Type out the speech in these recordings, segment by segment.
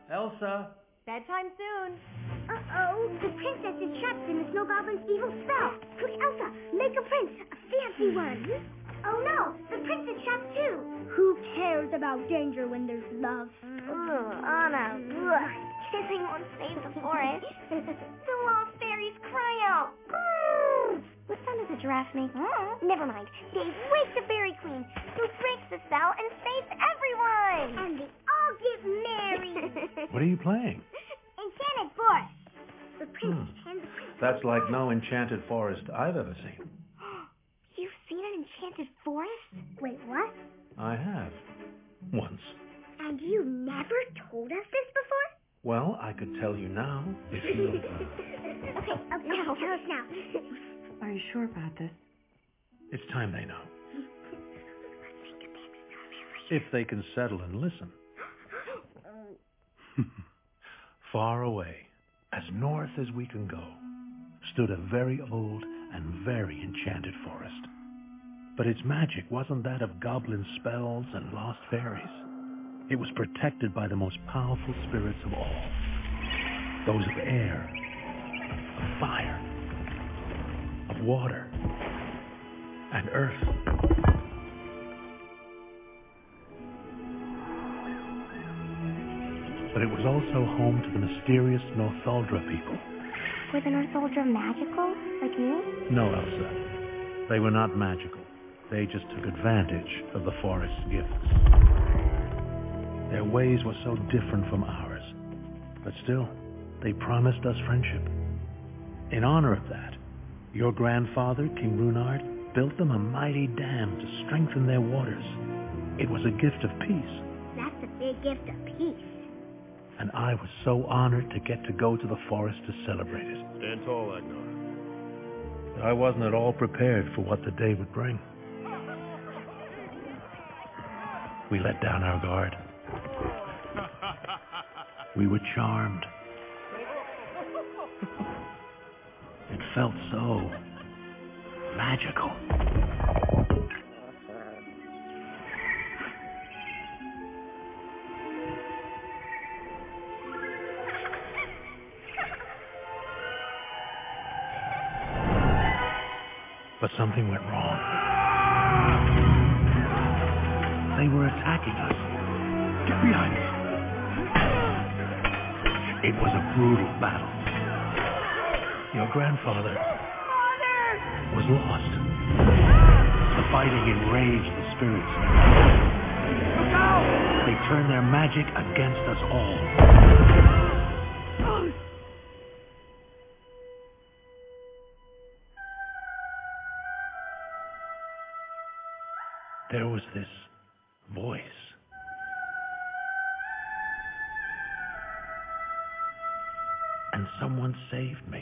Elsa? Bedtime soon. Uh-oh, the princess is trapped in the Snow Goblin's evil spell. Quick, Elsa, make a prince, a fancy one. Oh no, the prince is trapped too. Who cares about danger when there's love? Anna, kissing won't save the forest. The lost fairies cry out. What sound does a giraffe make? Never mind. Dave, wake the fairy queen, who breaks the spell and saves everyone. And they all get married. What are you playing? Enchanted Forest. The prince and the princess. That's like no enchanted forest I've ever seen. You've seen an enchanted forest? Wait, what? I have. Once. And you never told us this before? Well, I could tell you now if you... Okay, tell us now. Are you sure about this? It's time they know. If they can settle and listen. Far away, as north as we can go, stood a very old and very enchanted forest. But its magic wasn't that of goblin spells and lost fairies. It was protected by the most powerful spirits of all. Those of air, of fire, of water, and earth. But it was also home to the mysterious Northuldra people. Were the Northuldra magical, like me? No, Elsa. They were not magical. They just took advantage of the forest's gifts. Their ways were so different from ours. But still, they promised us friendship. In honor of that, your grandfather, King Runard, built them a mighty dam to strengthen their waters. It was a gift of peace. That's a big gift of peace. And I was so honored to get to go to the forest to celebrate it. Stand tall, Agnar. But I wasn't at all prepared for what the day would bring. We let down our guard. We were charmed. It felt so magical. But something went wrong. They were attacking us. Get behind me. It was a brutal battle. Your grandfather was lost. The fighting enraged the spirits. They turned their magic against us all. There was this voice. And someone saved me.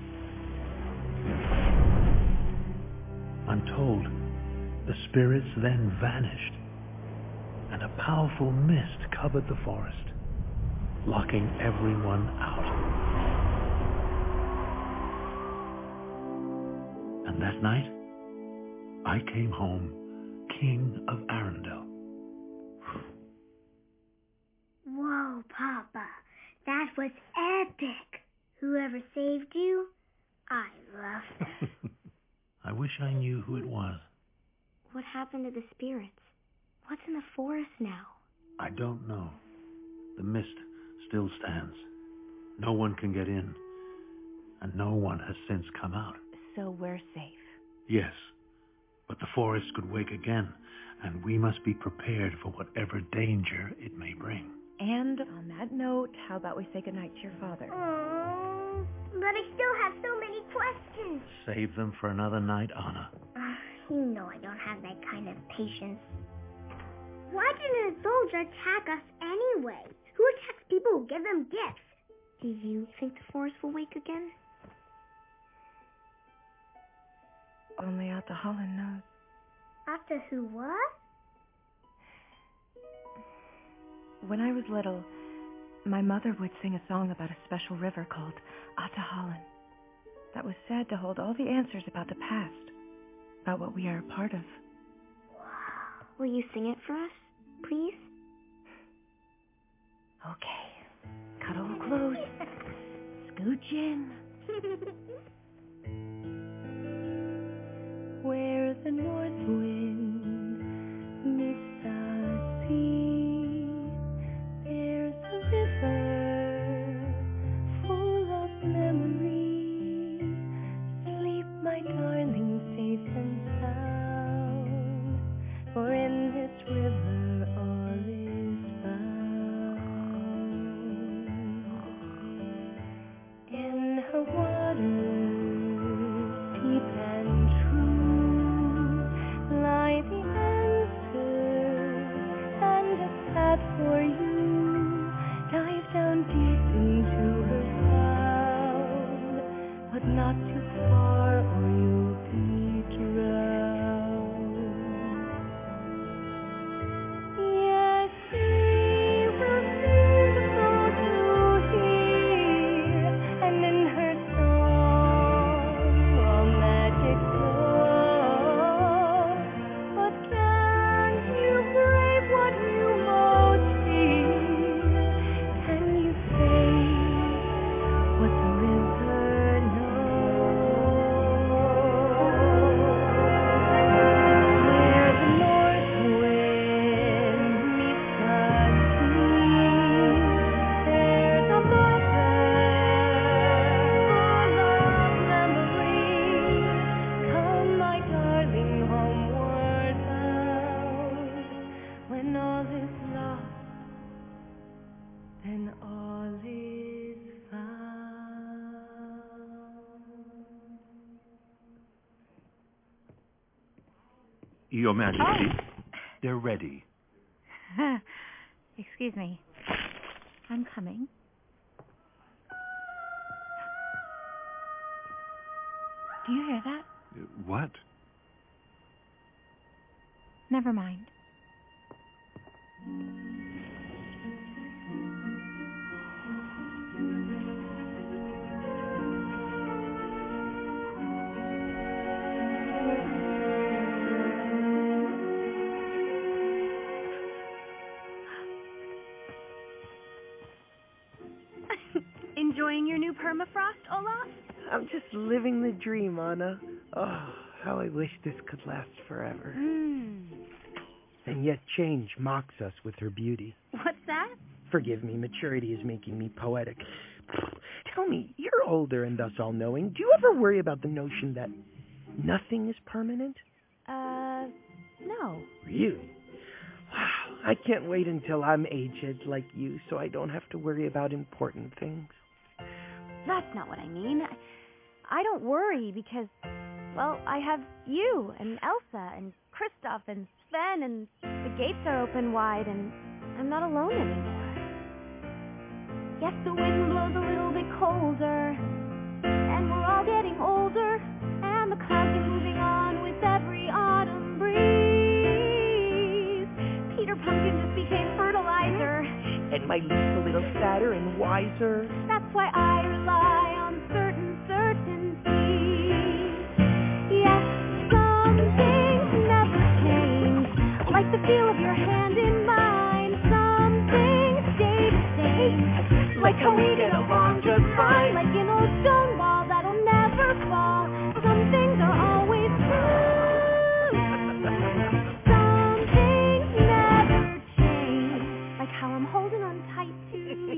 I'm told the spirits then vanished, and a powerful mist covered the forest, locking everyone out. And that night, I came home King of Arendelle. Whoa, Papa. That was epic. Whoever saved you, I love them. I wish I knew who it was. What happened to the spirits? What's in the forest now? I don't know. The mist still stands. No one can get in, and no one has since come out. So we're safe. Yes, but the forest could wake again, and we must be prepared for whatever danger it may bring. And on that note, how about we say goodnight to your father? Oh, but I still have so many questions. Save them for another night, Anna. You know I don't have that kind of patience. Why didn't a soldier attack us anyway? Who attacks people who give them gifts? Do you think the forest will wake again? Only Atta Holland knows. After who what? When I was little, my mother would sing a song about a special river called Atta Holland that was said to hold all the answers about the past, about what we are a part of. Will you sing it for us, please? Okay. gin. Where the north wind meets the sea, there's a river full of memory. Sleep, my darling, safe and sound, for in this river all is found. In her waters deep and true lie the answers and a path for you. Dive down deep into her sound, but not too far or you'll be drowned. Yes, she will sing the song to hear, and in her song all magic flows. But can you brave what you most fear? Can you say what the river knows? Where the north wind meets the sea, there's a mother full of memory. Come, my darling, homeward bound. When all is lost, then all is found. Your Majesty, they're ready. Excuse me. I'm coming. Do you hear that? What? Never mind. Enjoying your new permafrost, Olaf? I'm just living the dream, Anna. Oh, how I wish this could last forever. And yet change mocks us with her beauty. What's that? Forgive me, maturity is making me poetic. Tell me, you're older and thus all-knowing. Do you ever worry about the notion that nothing is permanent? No. Really? Wow, I can't wait until I'm aged like you so I don't have to worry about important things. That's not what I mean. I don't worry because, well, I have you and Elsa and Kristoff and Sven, and the gates are open wide and I'm not alone anymore. Yes, the wind blows a little bit colder and we're all getting older and the clouds are moving on with every autumn breeze. Peter Pumpkin just became fertilizer. And my leaf a little sadder and wiser. That's why I rely on certain certainties. Yes, some things never change, like the feel of your hand in mine. Some things stay the same, like how we get along just fine. Like an old stone wall that'll never fall. Some things are always true. Some things never change, like how I'm holding on tight to you.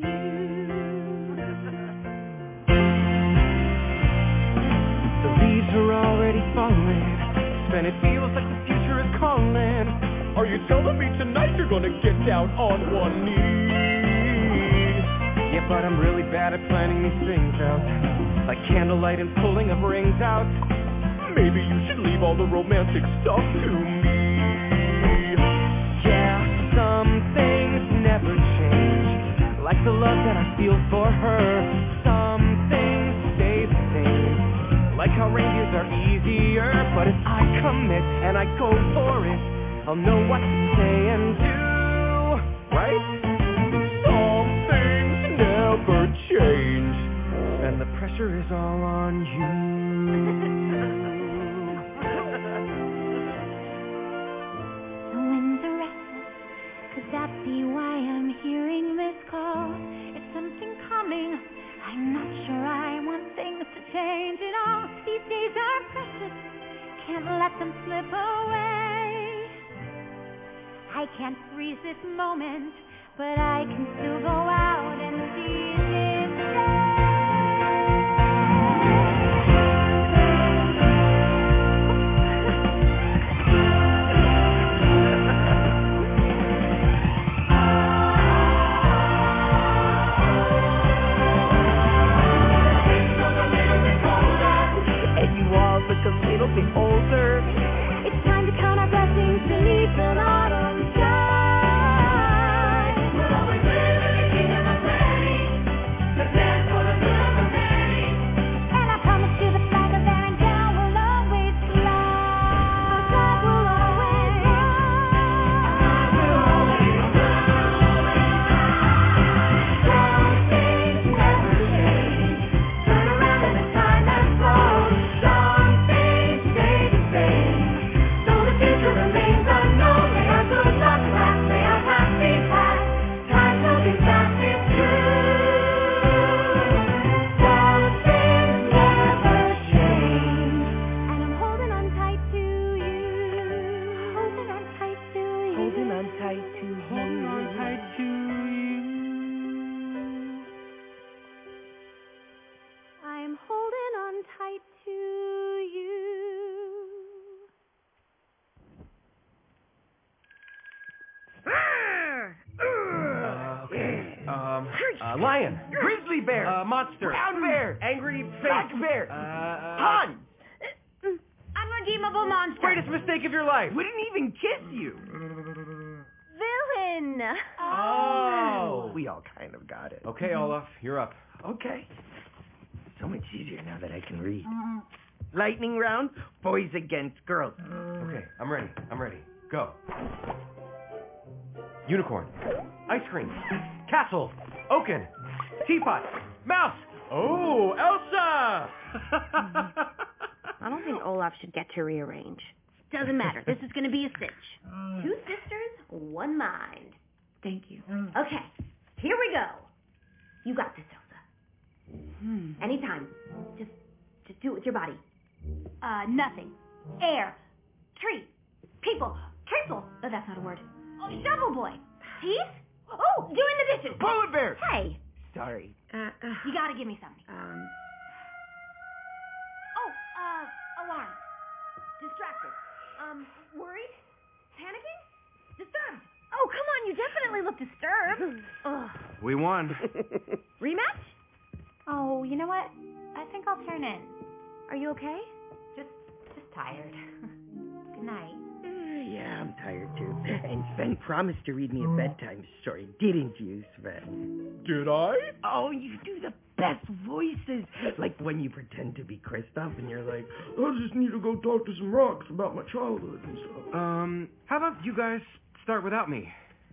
The leaves are already falling, and it feels like the future is calling. Are you telling me tonight you're gonna get down on one knee? Yeah, but I'm really bad at planning these things out, like candlelight and pulling of rings out. Maybe you should leave all the romantic stuff to me. Yeah, some things never change, like the love that I feel for her. Some things stay the same, like how reindeers are easier. But if I commit and I go for it, I'll know what to say and do, right? Some things never change, and the pressure is all on you. The winds are restless, could that be why I'm hearing this call? Is something coming? I'm not sure I'm can't let them slip away. I can't freeze this moment, but I can still go out and see this day. A little bit older. It's time to count our blessings beneath an autumn sky. We'll always live in the kingdom of plenty, the land for the good of many. And I promise you the flag of there and down will always fly. The flag will always fly. Some things never change. Turn around in the time that flows. Remains unknown. May our good luck last. May our happy past. Time will be fast, it's true. Some things never change. And I'm holding on tight to you. Holding on tight to you. Holding on tight to you. Holding on tight to you. I'm holding on tight to you. Lion, grizzly bear, monster, brown bear, angry black bear, Han, Unredeemable monster. greatest mistake of your life. We didn't even kiss you. Villain. Oh. We all kind of got it. Okay, Olaf, you're up. Okay. So much easier now that I can read. Lightning round, boys against girls. Okay, I'm ready. Go. Unicorn, ice cream, castle, oaken, teapot, mouse. Oh, Elsa! I don't think Olaf should get to rearrange. Doesn't matter. This is going to be a cinch. 2 sisters, 1 mind. Thank you. Okay, here we go. You got this, Elsa. Anytime. Just do it with your body. Nothing. Air. Tree. People. Triple. Oh, that's not a word. Oh, shovel boy. Teeth? Oh, doing the dishes. Polar bear. Hey. Sorry. You gotta give me something. Alarm. Distracted. Worried? Panicking? Disturbed. Oh, come on, you definitely look disturbed. Ugh. We won. Rematch? Oh, you know what? I think I'll turn in. Are you okay? Just tired. Good night. Yeah, I'm tired too. And Sven promised to read me a bedtime story, didn't you, Sven? Did I? Oh, you do the best voices. Like when you pretend to be Kristoff and you're like, I just need to go talk to some rocks about my childhood and stuff. How about you guys start without me?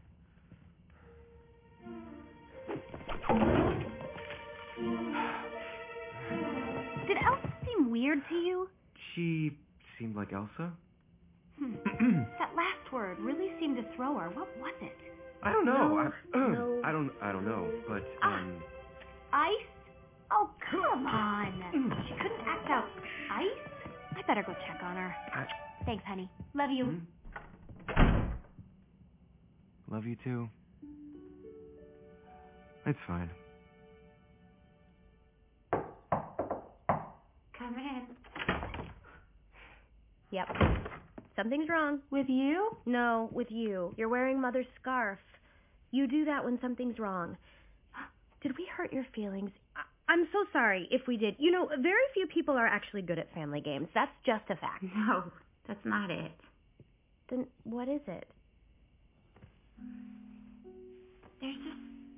Did Elsa seem weird to you? She seemed like Elsa. That last word really seemed to throw her. What was it? I don't know. No. I don't know. But Ice? Oh, come on. She couldn't act out ice? I better go check on her. Thanks, honey. Love you. Love you too. It's fine. Come in. Yep. Something's wrong. With you? No, with you. You're wearing Mother's scarf. You do that when something's wrong. Did we hurt your feelings? I'm so sorry if we did. You know, very few people are actually good at family games. That's just a fact. No, that's not it. Then what is it? There's just...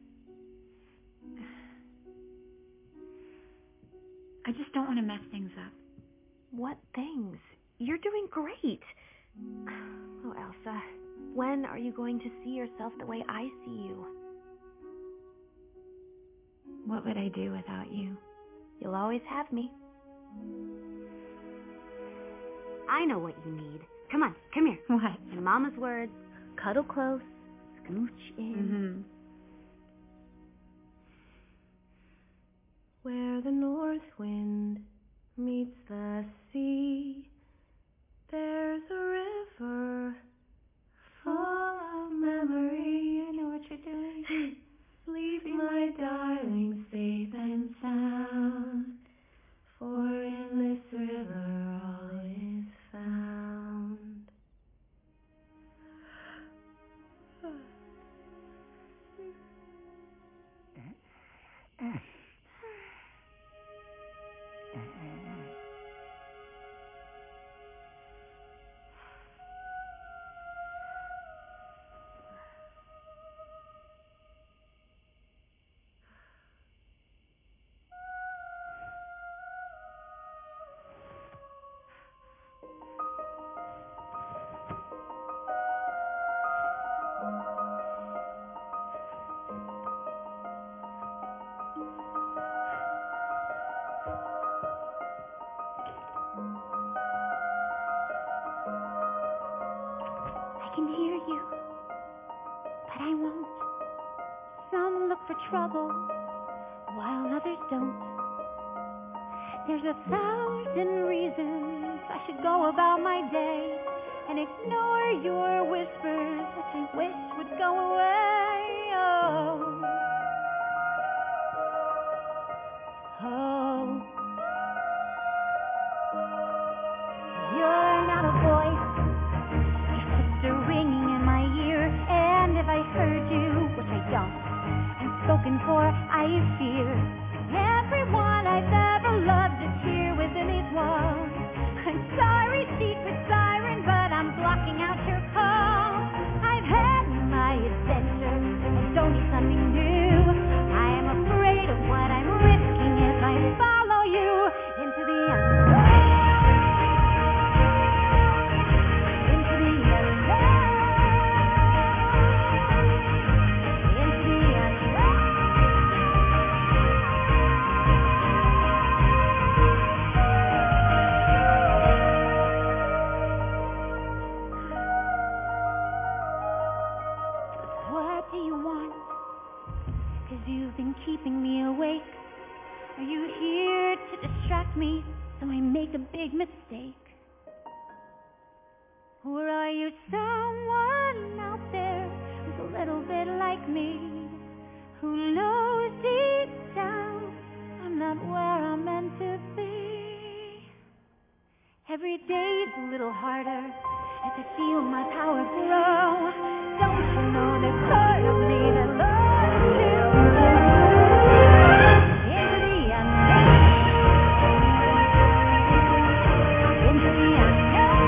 I just don't want to mess things up. What things? You're doing great. Oh, Elsa, when are you going to see yourself the way I see you? What would I do without you? You'll always have me. I know what you need. Come on, come here. What? In Mama's words, Cuddle close. scooch in. Mm-hmm. Where the north wind meets the sea, darling, safe and sound, for in this river all is found. I can hear you, but I won't. Some look for trouble, while others don't. There's 1,000 reasons I should go about my day and ignore your whispers, which I wish would go away. Oh. Oh. You're not a voice, just a ringing in my ear. And if I heard you, which I don't, and spoken for, I fear everyone I've ever loved is here within these walls. I'm sorry, secret siren, but I'm blocking out your call. I've had my adventure and don't need something new. I am afraid of what I'm risking if I follow you into the unknown. Into the unknown. Into the unknown. What do you want? 'Cause you've been keeping me awake. Are you here to distract me so I make a big mistake? Or are you someone out there who's a little bit like me, who knows deep down I'm not where I'm meant to be? Every day's a little harder as I feel my power grow. Don't you know there's part of me that loves you? Into the unknown. Into the unknown.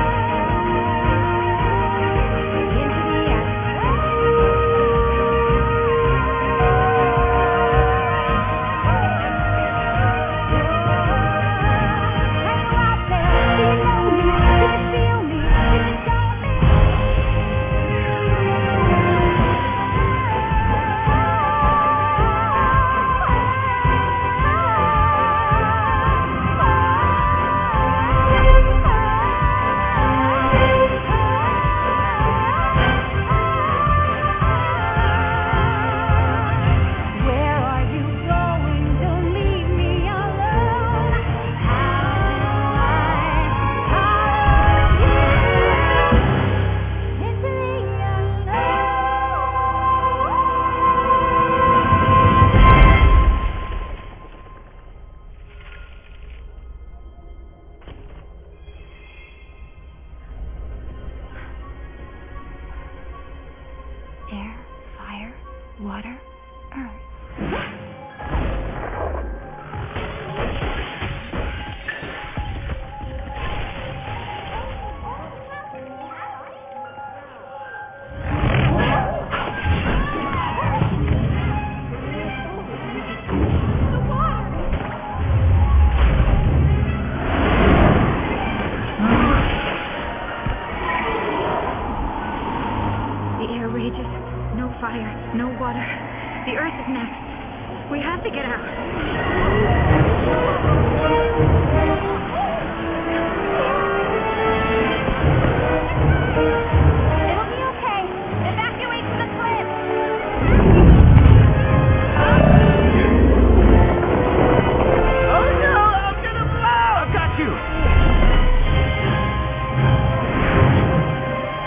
Into the Are you out there? Do you know me? Do you feel me? Can you show me? Where are you going? Don't leave me alone. How do I follow you into the unknown? Air, fire, water, earth. The air rages. No fire, no water. The earth is next. We have to get out. It'll be okay. Evacuate to the cliff. Oh no, I'm gonna blow! I've got you!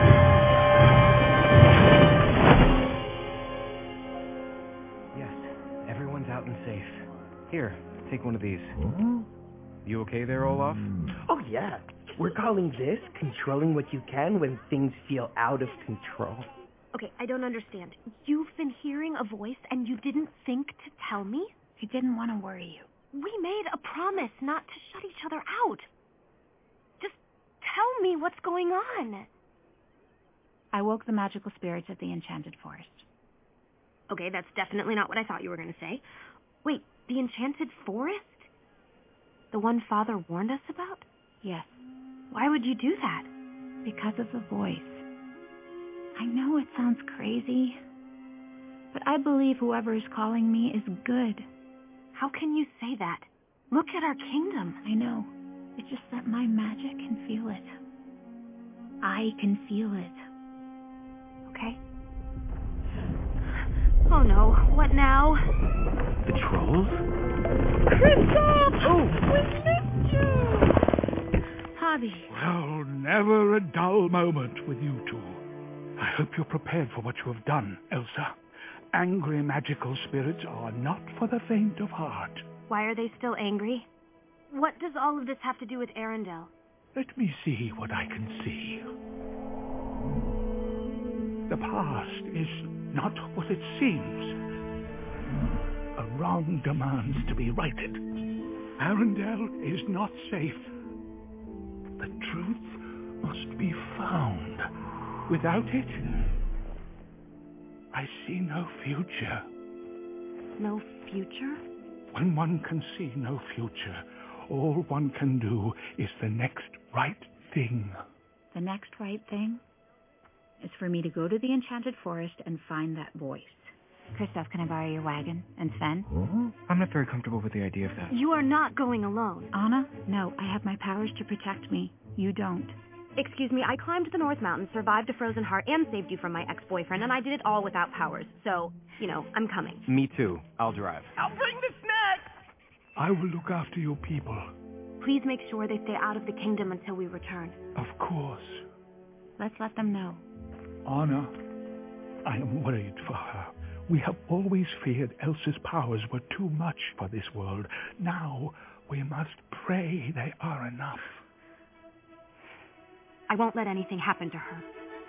Yes, mountain safe. Here, take one of these. You okay there, Olaf? Oh, yeah. We're calling this controlling what you can when things feel out of control. Okay, I don't understand. You've been hearing a voice and you didn't think to tell me? He didn't want to worry you. We made a promise not to shut each other out. Just tell me what's going on. I woke the magical spirits of the Enchanted Forest. Okay, that's definitely not what I thought you were going to say. Wait, the Enchanted Forest? The one Father warned us about? Yes, Why would you do that? because of the voice. I know it sounds crazy, but I believe whoever is calling me is good. How can you say that? Look at our kingdom. I know. It's just that my magic can feel it. I can feel it. Okay. Oh no, what now? The trolls? Kristoff! Oh! We missed you! Hobby. Well, never a dull moment with you two. I hope you're prepared for what you have done, Elsa. Angry magical spirits are not for the faint of heart. Why are they still angry? What does all of this have to do with Arendelle? Let me see what I can see. The past is not what it seems. A wrong demands to be righted. Arendelle is not safe. The truth must be found. Without it, I see no future. No future? When one can see no future, all one can do is the next right thing. The next right thing is for me to go to the Enchanted Forest and find that voice. Kristoff, can I borrow your wagon? And Sven? I'm not very comfortable with the idea of that. You are not going alone. Anna? No, I have my powers to protect me. You don't. Excuse me, I climbed the North Mountain, survived a frozen heart, and saved you from my ex-boyfriend, and I did it all without powers. So, I'm coming. Me too. I'll drive. I'll bring the snacks! I will look after your people. Please make sure they stay out of the kingdom until we return. Of course. Let's let them know. Anna, I am worried for her. We have always feared Elsa's powers were too much for this world. Now we must pray they are enough. I won't let anything happen to her.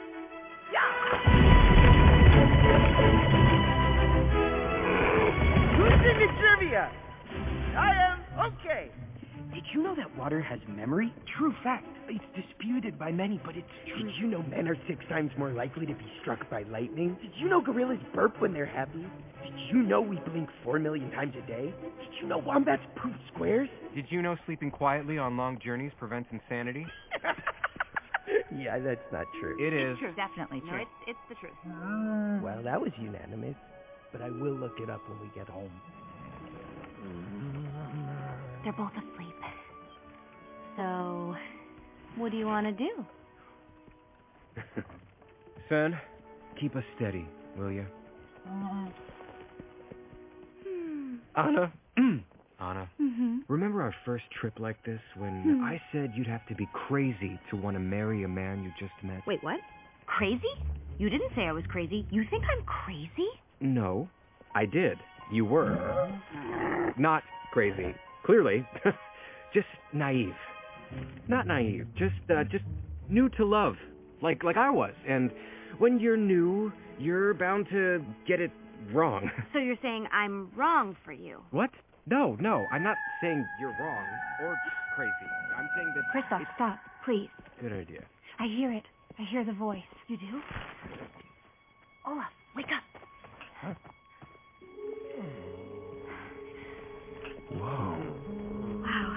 Who's into trivia? I am. Okay. Did you know that water has memory? True fact. It's disputed by many, but it's true. Did you know men are 6 times more likely to be struck by lightning? Did you know gorillas burp when they're happy? Did you know we blink 4 million times a day? Did you know wombats poop squares? Did you know sleeping quietly on long journeys prevents insanity? Yeah, that's not true. It is. It's true, definitely true. No, it's the truth. Well, that was unanimous, but I will look it up when we get home. They're both asleep. So, what do you want to do? Son, keep us steady, will you? Anna. Anna. Mm-hmm. Remember our first trip like this when I said you'd have to be crazy to want to marry a man you just met? Wait, what? Crazy? You didn't say I was crazy. You think I'm crazy? No, I did. You were. Not crazy. Clearly. Just naive. Not naive. Just new to love. Like I was. And when you're new, you're bound to get it wrong. So you're saying I'm wrong for you? What? No. I'm not saying you're wrong or crazy. I'm saying that... Kristoff, stop, please. Good idea. I hear it. I hear the voice. You do? Olaf, wake up. Whoa. Wow.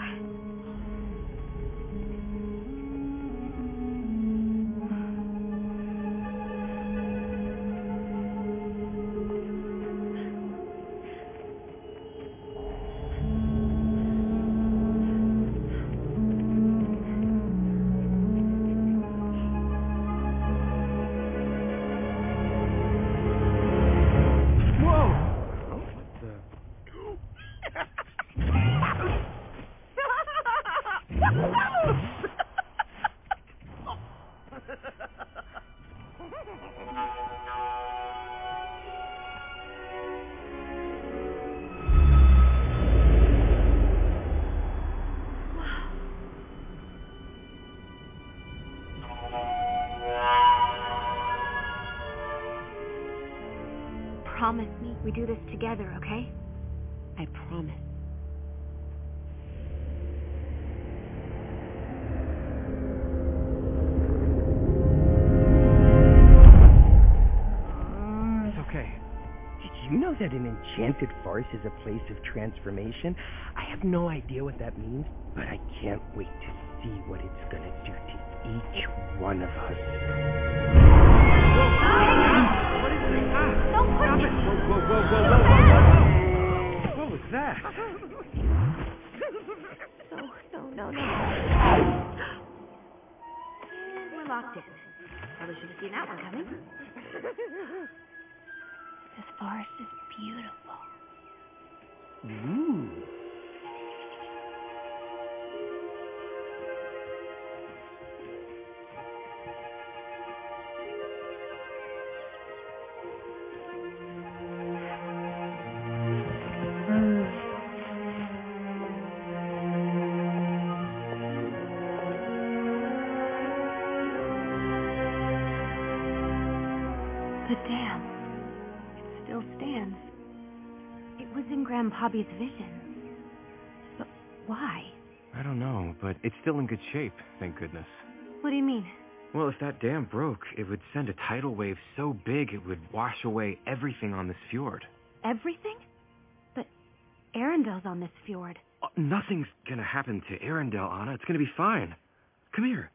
We do this together, okay? I promise. It's okay. Did you know that an enchanted forest is a place of transformation? I have no idea what that means, but I can't wait to see what it's gonna do to each one of us. What is this? Don't push Stop me. it! Whoa. What was that? No. We're locked in. Probably should have seen that one coming. This forest is beautiful. Ooh. The dam. It still stands. It was in Grandpappy's vision. But why? I don't know, but it's still in good shape, thank goodness. What do you mean? Well, if that dam broke, it would send a tidal wave so big it would wash away everything on this fjord. Everything? But Arendelle's on this fjord. Nothing's gonna happen to Arendelle, Anna. It's gonna be fine. Come here.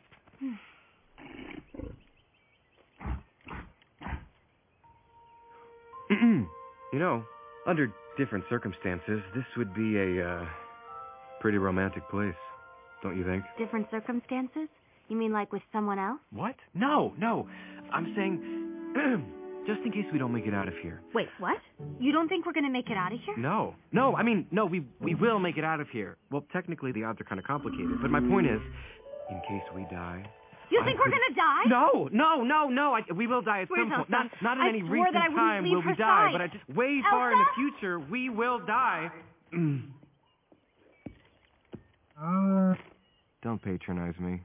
You know, under different circumstances, this would be a, pretty romantic place, don't you think? Different circumstances? You mean like with someone else? What? No. I'm saying, just in case we don't make it out of here. Wait, what? You don't think we're gonna make it out of here? No, we will make it out of here. Well, technically the odds are kind of complicated, but my point is, in case we die... You think we're gonna die? No. We will die at Where's some point. Elsa? Not in I any swore recent that I wouldn't time leave will we her die, side. but I just way far in the Elsa? future, we will die. Don't patronize me.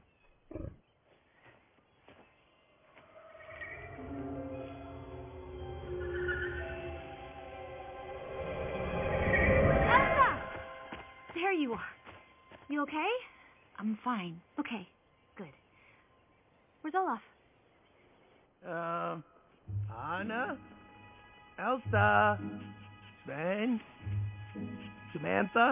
Elsa! There you are. You okay? I'm fine. Okay, good. Where's Olaf? Anna? Elsa? Sven? Samantha?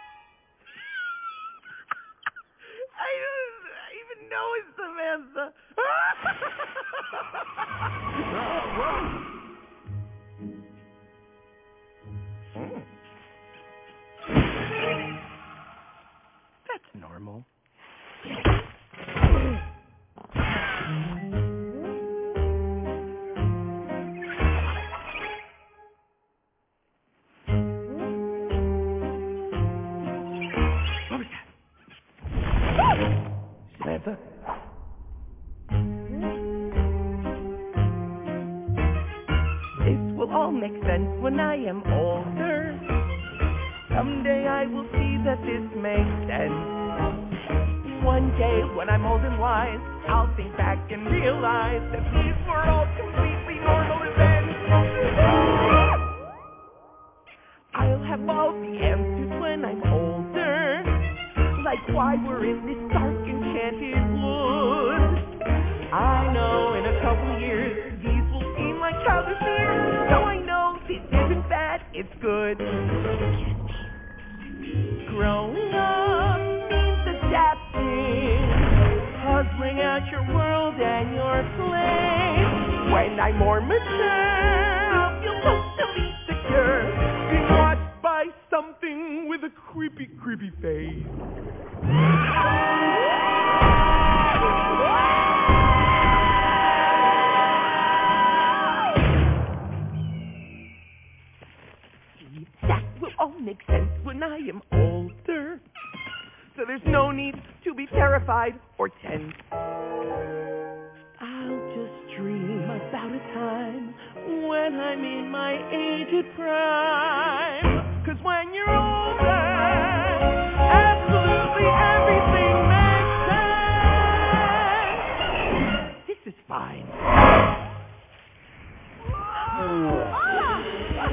I don't even know it's Samantha. That's normal. Samantha? This will all make sense when I am older. Someday I will see that this makes sense. One day when I'm old and wise, I'll think back and realize that these were all completely normal events. I'll have all the answers when I'm older. Like why we're in this dark enchanted wood. I know in a couple years these will seem like childish fears. So I know this isn't bad, it's good. Growing up means adapting, puzzling out your world and your place. When I'm more mature, I'll feel totally secure, being watched by something with a creepy face. That will all make sense when I am older. So there's no need to be terrified or tense. I'll just dream about a time when I'm in my aged prime. 'Cause when you're older, absolutely everything makes sense. This is fine.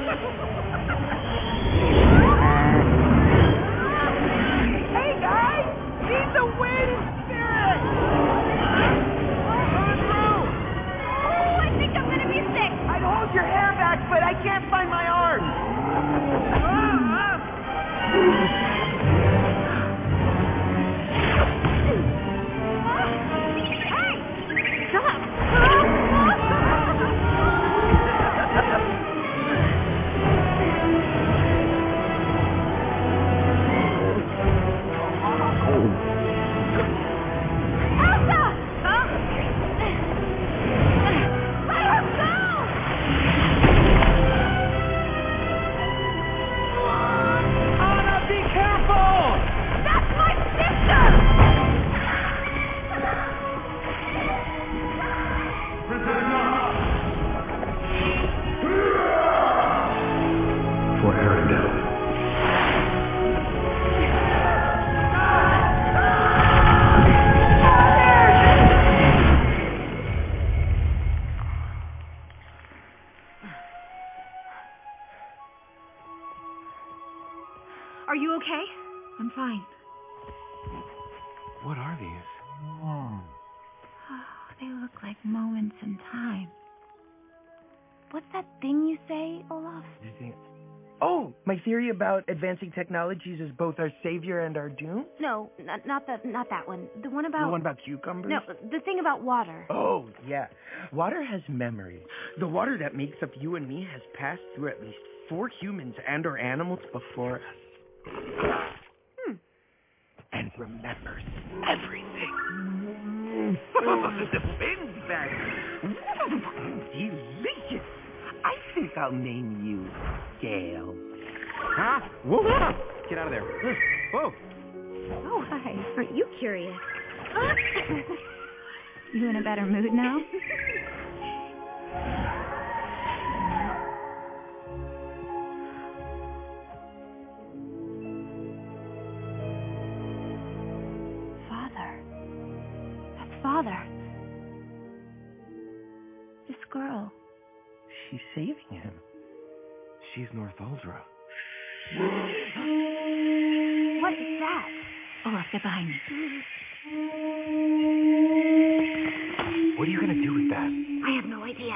Are you okay? I'm fine. What are these? Oh, they look like moments in time. What's that thing you say, Olaf? Oh, my theory about advancing technologies as both our savior and our doom? No, not that one. The one about... The one about cucumbers? No, the thing about water. Oh, yeah. Water has memory. The water that makes up you and me has passed through at least 4 humans and or animals before us. And remembers everything. The fin back. Delicious. I think I'll name you Gale. Huh? Whoa! Get out of there. Whoa! Oh, hi. Aren't you curious? You in a better mood now? Father. This girl. She's saving him. She's Northuldra. What is that? Olaf, get behind me. What are you going to do with that? I have no idea.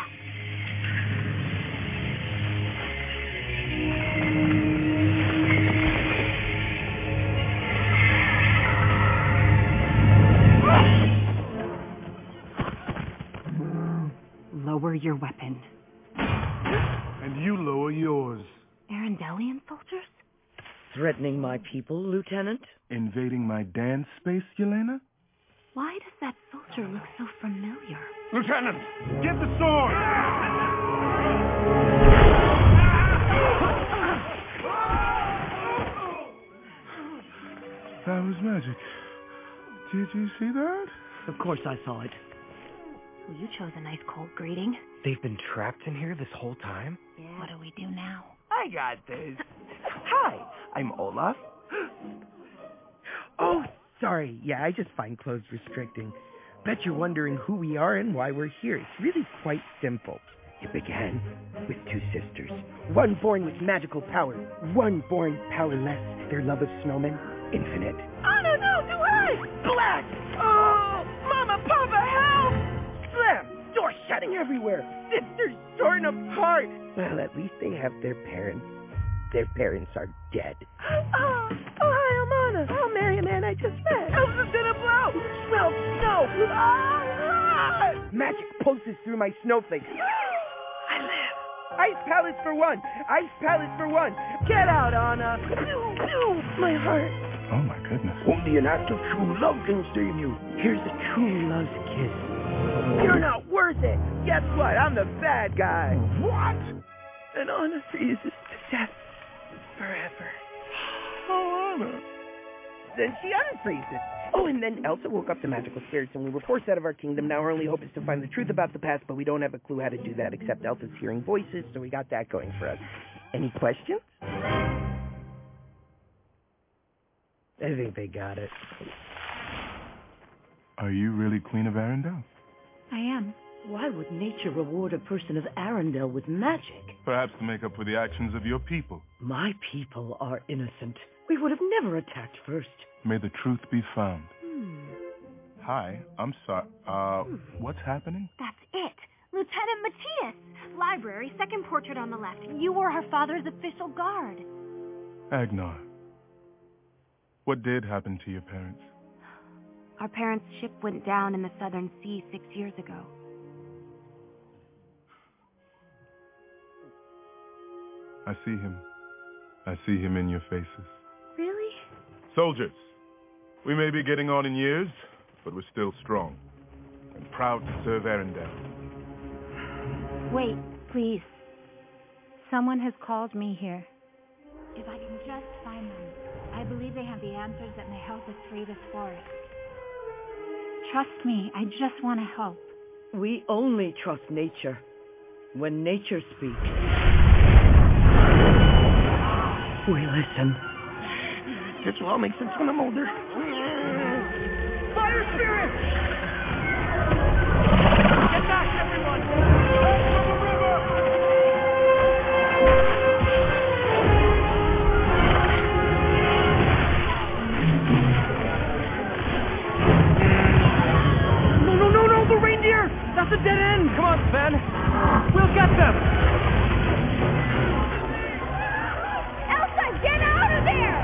Lower your weapon. And you lower yours. Arendellian soldiers? Threatening my people, Lieutenant? Invading my dance space, Yelena? Why does that soldier look so familiar? Lieutenant, get the sword! That was magic. Did you see that? Of course I saw it. Well, you chose a nice cold greeting. They've been trapped in here this whole time? Yeah. What do we do now? I got this. Hi, I'm Olaf. Oh, sorry. Yeah, I just find clothes restricting. Bet you're wondering who we are and why we're here. It's really quite simple. It began with 2 sisters. One born with magical power, one born powerless. Their love of snowmen, infinite. Anna, no, do I! Black! Oh, Mama, Papa, help! Slam! Door shutting everywhere. Sisters torn apart. Well, at least they have their parents. Their parents are dead. Oh, hi, I'm Anna. I'll marry a man I just met. Elsa's gonna blow! Smell snow! Ah! Magic pulses through my snowflakes. I live. Ice Palace for one! Ice Palace for one! Get out, Anna! My heart. Oh, my goodness. Only an act of true love can save you. Here's a true love's kiss. You're not worth it. Guess what? I'm the bad guy. What? And Anna freezes to death forever. Oh, Anna. Then she unfreezes. Oh, and then Elsa woke up the magical spirits, and we were forced out of our kingdom. Now our only hope is to find the truth about the past, but we don't have a clue how to do that except Elsa's hearing voices, so we got that going for us. Any questions? I think they got it. Are you really Queen of Arendelle? I am. Why would nature reward a person of Arendelle with magic? Perhaps to make up for the actions of your people. My people are innocent. We would have never attacked first. May the truth be found. Hi, I'm sorry. What's happening? That's it. Lieutenant Matthias. Library, second portrait on the left. You were her father's official guard. Agnar. What did happen to your parents? Our parents' ship went down in the Southern Sea 6 years ago. I see him. I see him in your faces. Really? Soldiers, we may be getting on in years, but we're still strong and proud to serve Arendelle. Wait, please. Someone has called me here. If I can just find them, I believe they have the answers that may help us free this forest. Trust me, I just want to help. We only trust nature. When nature speaks. We listen. This will all make sense when I'm older. Fire spirit! Get back, everyone! Head for the river! No, the reindeer! That's a dead end! Come on, Sven. We'll get them. Elsa, get out of there!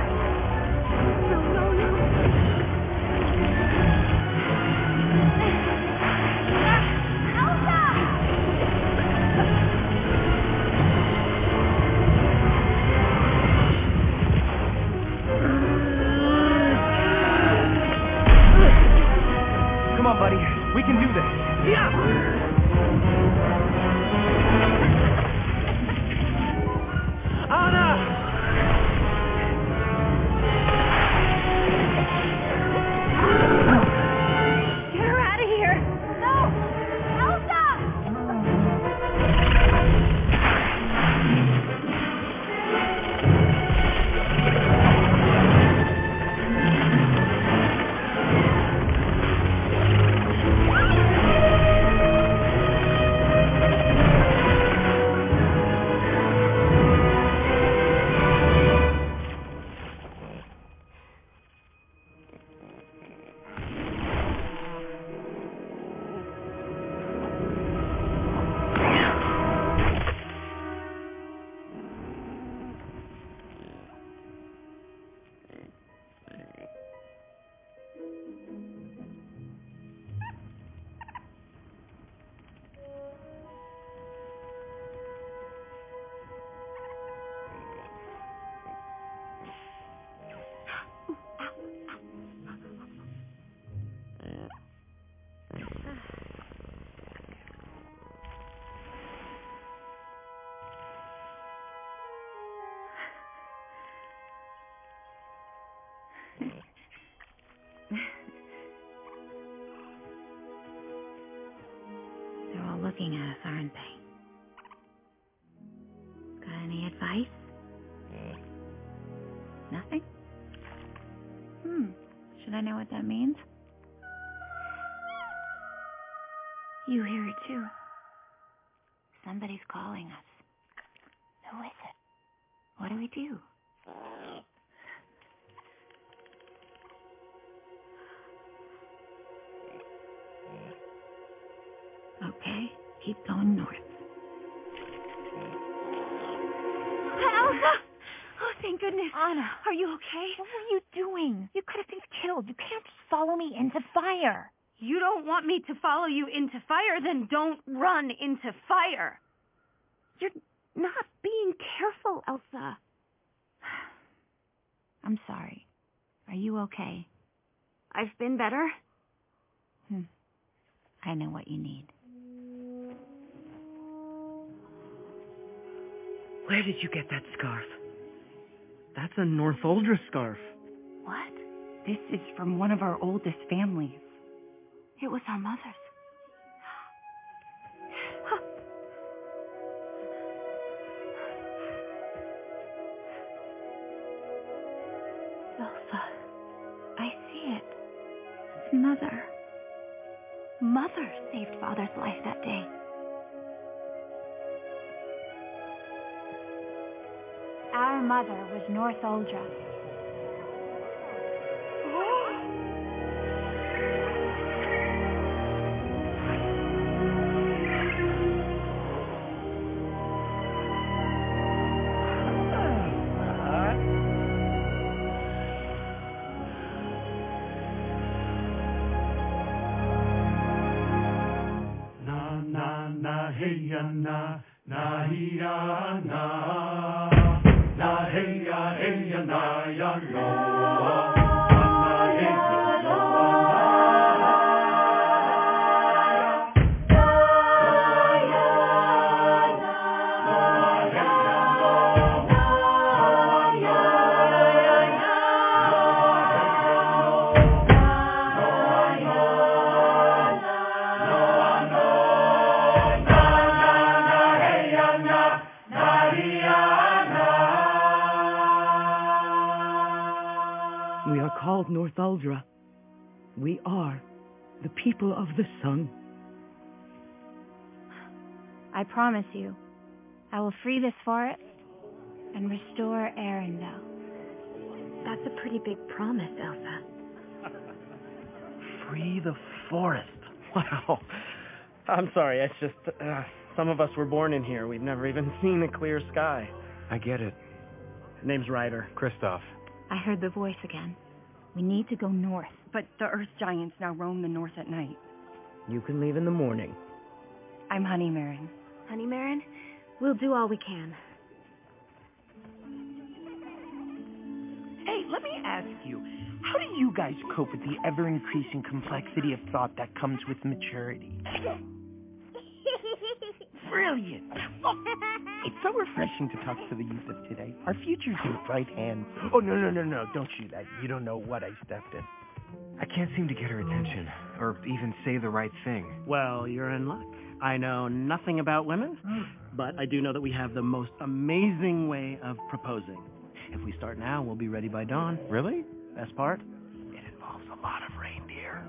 Come on, buddy. We can do this. Yeah! Anna! Get her out of here! No! Elsa! They're all looking at us, aren't they? Got any advice? Nothing? Should I know what that means? You hear it too. Somebody's calling us. Who is it? What do we do? Okay, keep going north. Elsa! Oh, thank goodness. Anna, Are you okay? what were you doing? You could have been killed. You can't just follow me into fire. You don't want me to follow you into fire, then don't run into fire. You're not being careful, Elsa. I'm sorry. Are you okay? I've been better. I know what you need. Where did you get that scarf? That's a Northuldra scarf. What? This is from one of our oldest families. It was our mother's. Elsa, I see it. It's Mother. Mother saved Father's life that day. Our mother was Northuldra. We are called Northuldra. We are the people of the sun. I promise you, I will free this forest and restore Arendelle. That's a pretty big promise, Elsa. Free the forest. Wow. I'm sorry, it's just, some of us were born in here. We've never even seen a clear sky. I get it. Name's Ryder. Kristoff. I heard the voice again. We need to go north. But the Earth Giants now roam the north at night. You can leave in the morning. I'm Honeymaren. Honeymaren, we'll do all we can. Hey, let me ask you, how do you guys cope with the ever-increasing complexity of thought that comes with maturity? Brilliant. It's so refreshing to talk to the youth of today. Our future's in bright hands. Oh, no, don't shoot that. You don't know what I stepped in. I can't seem to get her attention, or even say the right thing. Well, you're in luck. I know nothing about women, but I do know that we have the most amazing way of proposing. If we start now, we'll be ready by dawn. Really? Best part? It involves a lot of reindeer.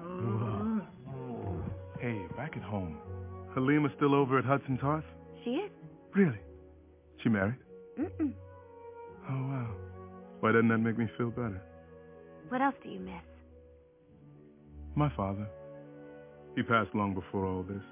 Hey, back at home, Halima's still over at Hudson's Hearth? She is? Really? She married? Mm-mm. Oh, wow. Why doesn't that make me feel better? What else do you miss? My father. He passed long before all this.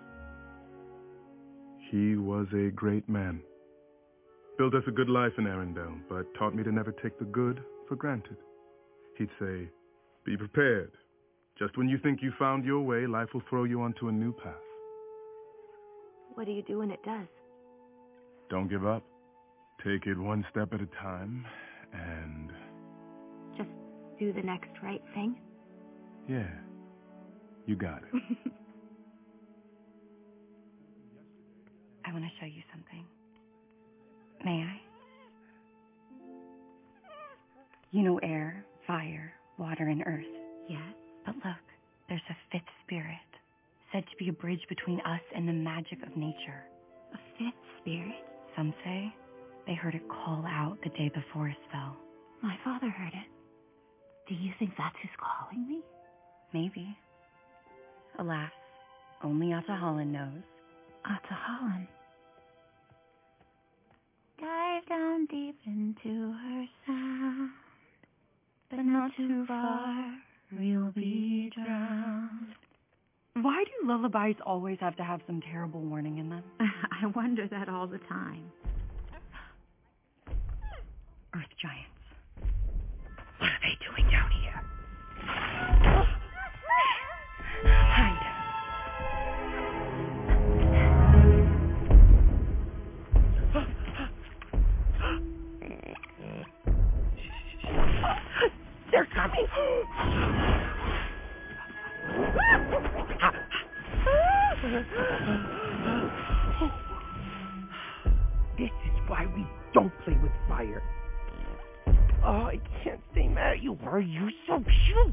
He was a great man. Built us a good life in Arendelle, but taught me to never take the good for granted. He'd say, be prepared. Just when you think you found your way, life will throw you onto a new path. What do you do when it does? Don't give up. Take it one step at a time, and... Just do the next right thing? yeah, you got it. I want to show you something. May I? You know air, fire, water, and earth. Yes. But look, there's a fifth spirit, said to be a bridge between us and the magic of nature. A fifth spirit? Some say they heard it call out the day the forest fell. My father heard it. Do you think that's who's calling me? Maybe. Alas, only Atahalan knows. Atahalan. Dive down deep into her sound, but not too far, we'll be drowned. Why do lullabies always have to have some terrible warning in them? I wonder that all the time. Earth Giants. What are they doing down here? Hide. They're coming. This is why we don't play with fire. Oh, I can't stay mad at you. Why are you so cute?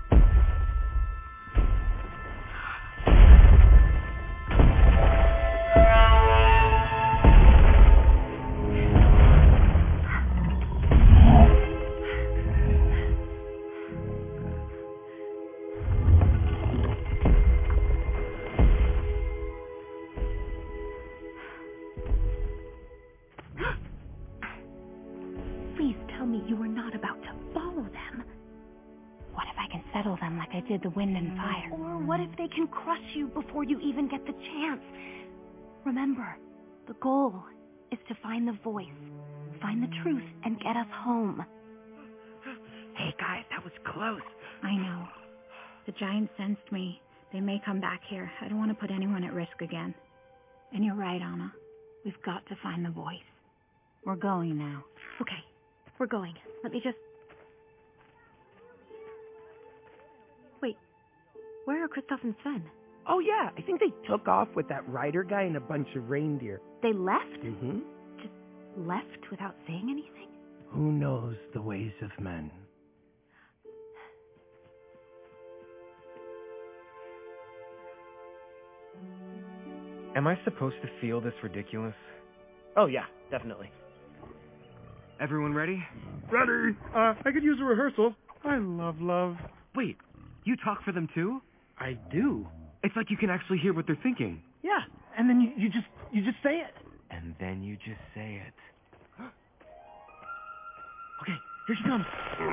Please tell me you are not about to follow them. What if I can settle them like I did the wind and fire? Or what if they can crush you before you even get the chance? Remember, the goal is to find the voice, find the truth, and get us home. Hey, guys, that was close. I know. The giants sensed me. They may come back here. I don't want to put anyone at risk again. And you're right, Anna. We've got to find the voice. We're going now. Okay, we're going. Let me just... Wait, where are Kristoff and Sven? Oh, yeah, I think they took off with that rider guy and a bunch of reindeer. They left? Mm-hmm. Just left without saying anything? Who knows the ways of men? Am I supposed to feel this ridiculous? Oh, yeah, definitely. Everyone ready? Ready? I could use a rehearsal. I love love. Wait, you talk for them too? I do. It's like you can actually hear what they're thinking. Yeah, and then you just say it. And then you just say it. Okay, here she comes.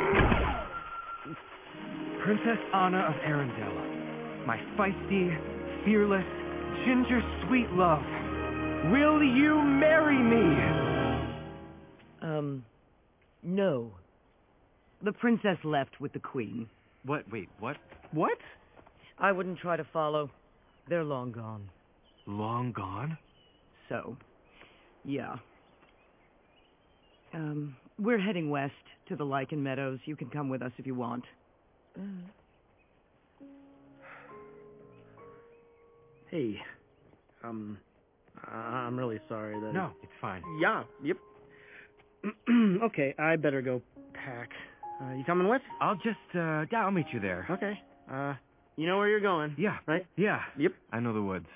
Princess Anna of Arendelle, my feisty, fearless, ginger sweet love, will you marry me? No. The princess left with the queen. What? Wait, what? What? I wouldn't try to follow. They're long gone. Long gone? So, yeah. We're heading west to the Lichen Meadows. You can come with us if you want. Hey, I'm really sorry that... No, it's fine. Yeah, yep. Okay, I better go pack. You coming with? I'll just, I'll meet you there. Okay. You know where you're going? Yeah. Right? Yeah. Yep. I know the woods.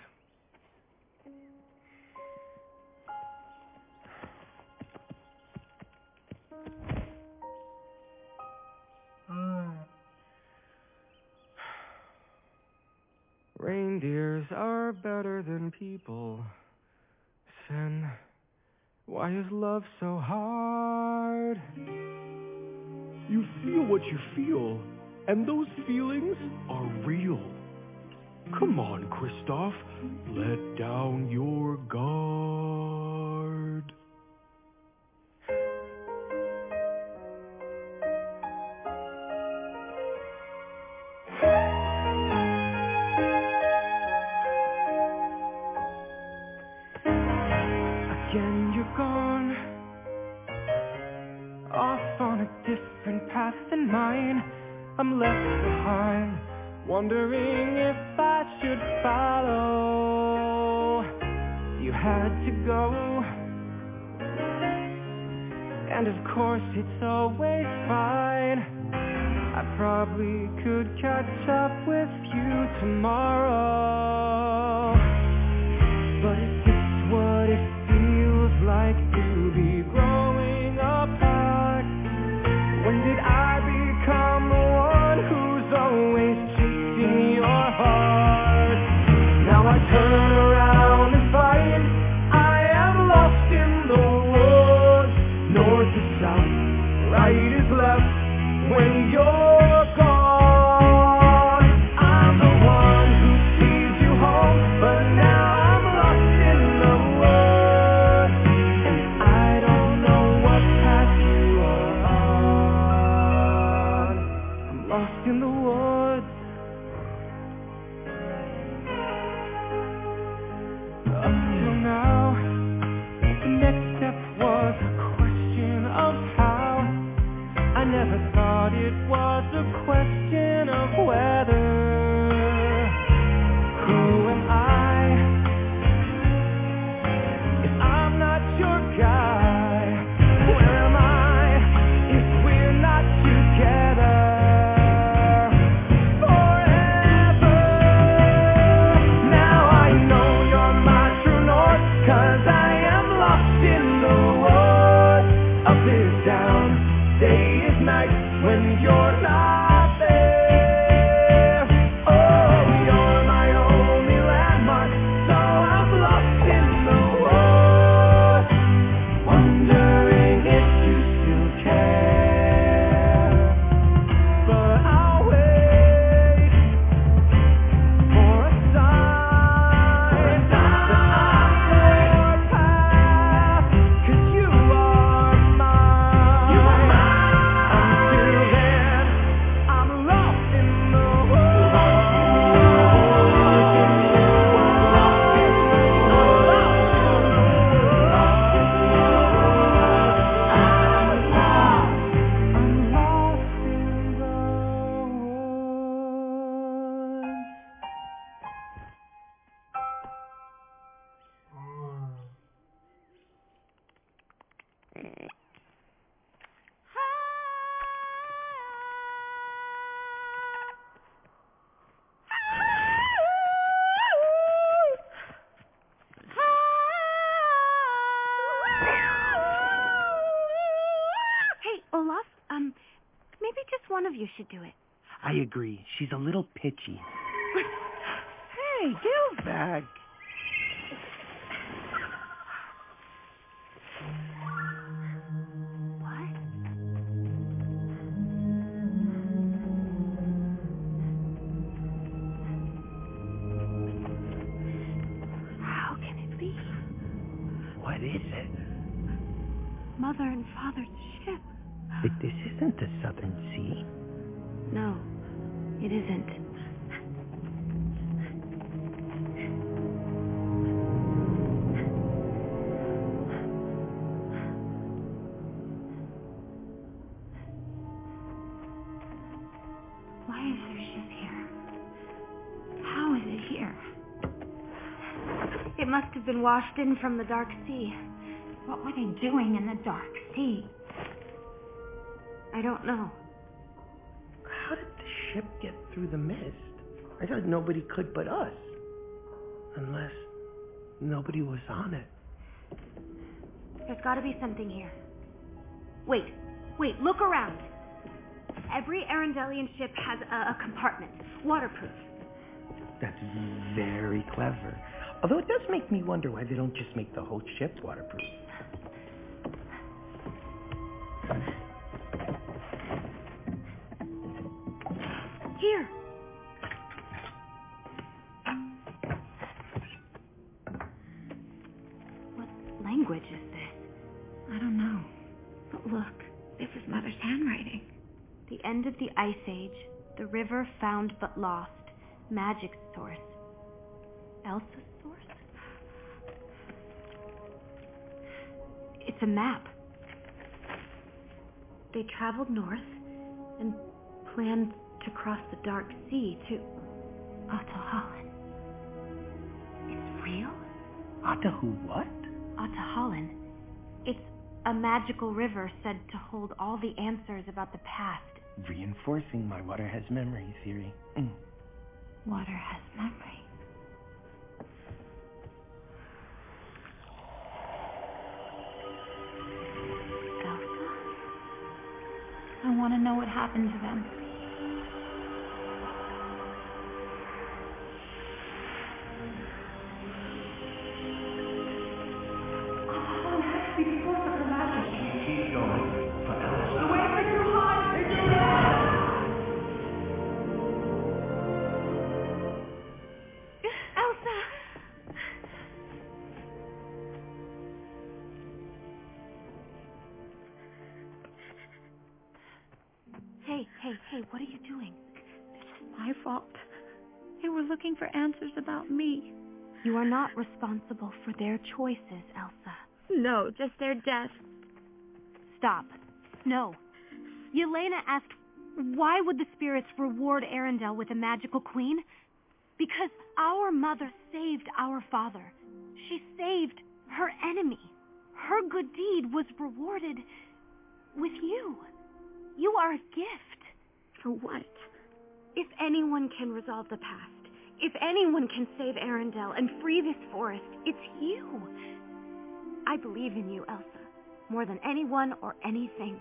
Reindeers are better than people. Sven, why is love so hard? You feel what you feel, and those feelings are real. Come on, Kristoff, let down your guard. Again you're gone, off on a different path than mine. I'm left behind, wondering if I should follow. You had to go, and of course it's always fine. I probably could catch up with you tomorrow. But is this what it feels like to be growing apart? When did I become the one who's always chasing your heart? Now I turn around and find I am lost in the woods. North is south, right is left when you're gone. I'm the one who sees you home, but now I'm lost in the woods, and I don't know what path you are on. I'm lost in the woods. Up till now, the next step was a question of how. I never thought it was a question of whether. Who am I if I'm not your guy? Where am I if we're not together forever? Now I know you're my true north, 'cause I am lost in the woods. Up is down, day is night when you're not there. Oh, you're my only landmark, so I'm lost in the woods, wondering if you still care. But I'll wait for a sign that I'm your path, 'cause you are mine. You are mine. Until then, I'm lost in the woods. Hey, Olaf, Maybe just one of you should do it. I agree. She's a little pitchy. Hey, Gail's back. How can it be? What is it? Mother and Father's ship. This isn't the Southern Sea. No, it isn't. Why is their ship here? How is it here? It must have been washed in from the Dark Sea. What were they doing in the Dark Sea? I don't know. How did the ship get through the mist? I thought nobody could but us. Unless nobody was on it. There's got to be something here. Wait, look around. Every Arendelian ship has a compartment, waterproof. That's very clever. Although it does make me wonder why they don't just make the whole ship waterproof. Here. What language is this? I don't know. But look, this is Mother's handwriting. The end of the Ice Age, the river found but lost, magic's source. Elsa's source? It's a map. They traveled north and planned to cross the Dark Sea to Ahtohallan. It's real? Ahtohu what? Ahtohallan. It's a magical river said to hold all the answers about the past. Reinforcing my water has memory theory. Water has memory. Elsa? I want to know what happened to them. Keep going. But Elsa... Hey, what are you doing? This is my fault. They were looking for answers about me. You are not responsible for their choices, Elsa. No, just their death. Stop. No. Yelena asked, why would the spirits reward Arendelle with a magical queen? Because our mother saved our father. She saved her enemy. Her good deed was rewarded with you. You are a gift. For what? If anyone can resolve the past, if anyone can save Arendelle and free this forest, it's you. I believe in you, Elsa, more than anyone or anything.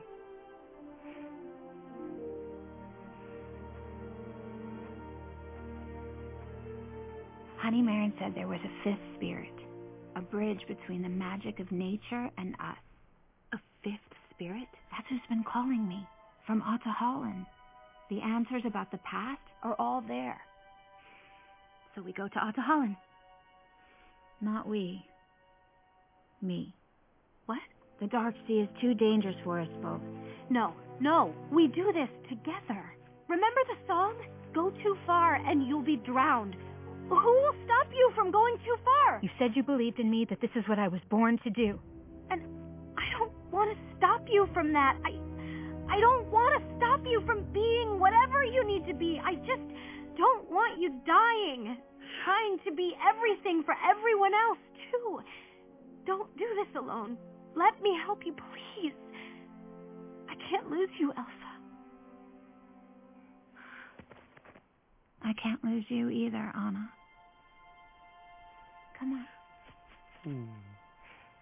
Honeymaren said there was a fifth spirit, a bridge between the magic of nature and us. A fifth spirit? That's who's been calling me, from Ahtohallan. The answers about the past are all there. So we go to Ahtohallan. Not we. Me. What? The Dark Sea is too dangerous for us both. No, we do this together. Remember the song? Go too far and you'll be drowned. Who will stop you from going too far? You said you believed in me, that this is what I was born to do. And I don't want to stop you from that. I don't want to stop you from being whatever you need to be. I just don't want you dying, trying to be everything for everyone else, too. Don't do this alone. Let me help you, please. I can't lose you, Elsa. I can't lose you either, Anna. Come on.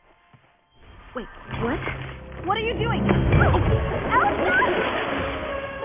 Wait, what? What are you doing? Elsa!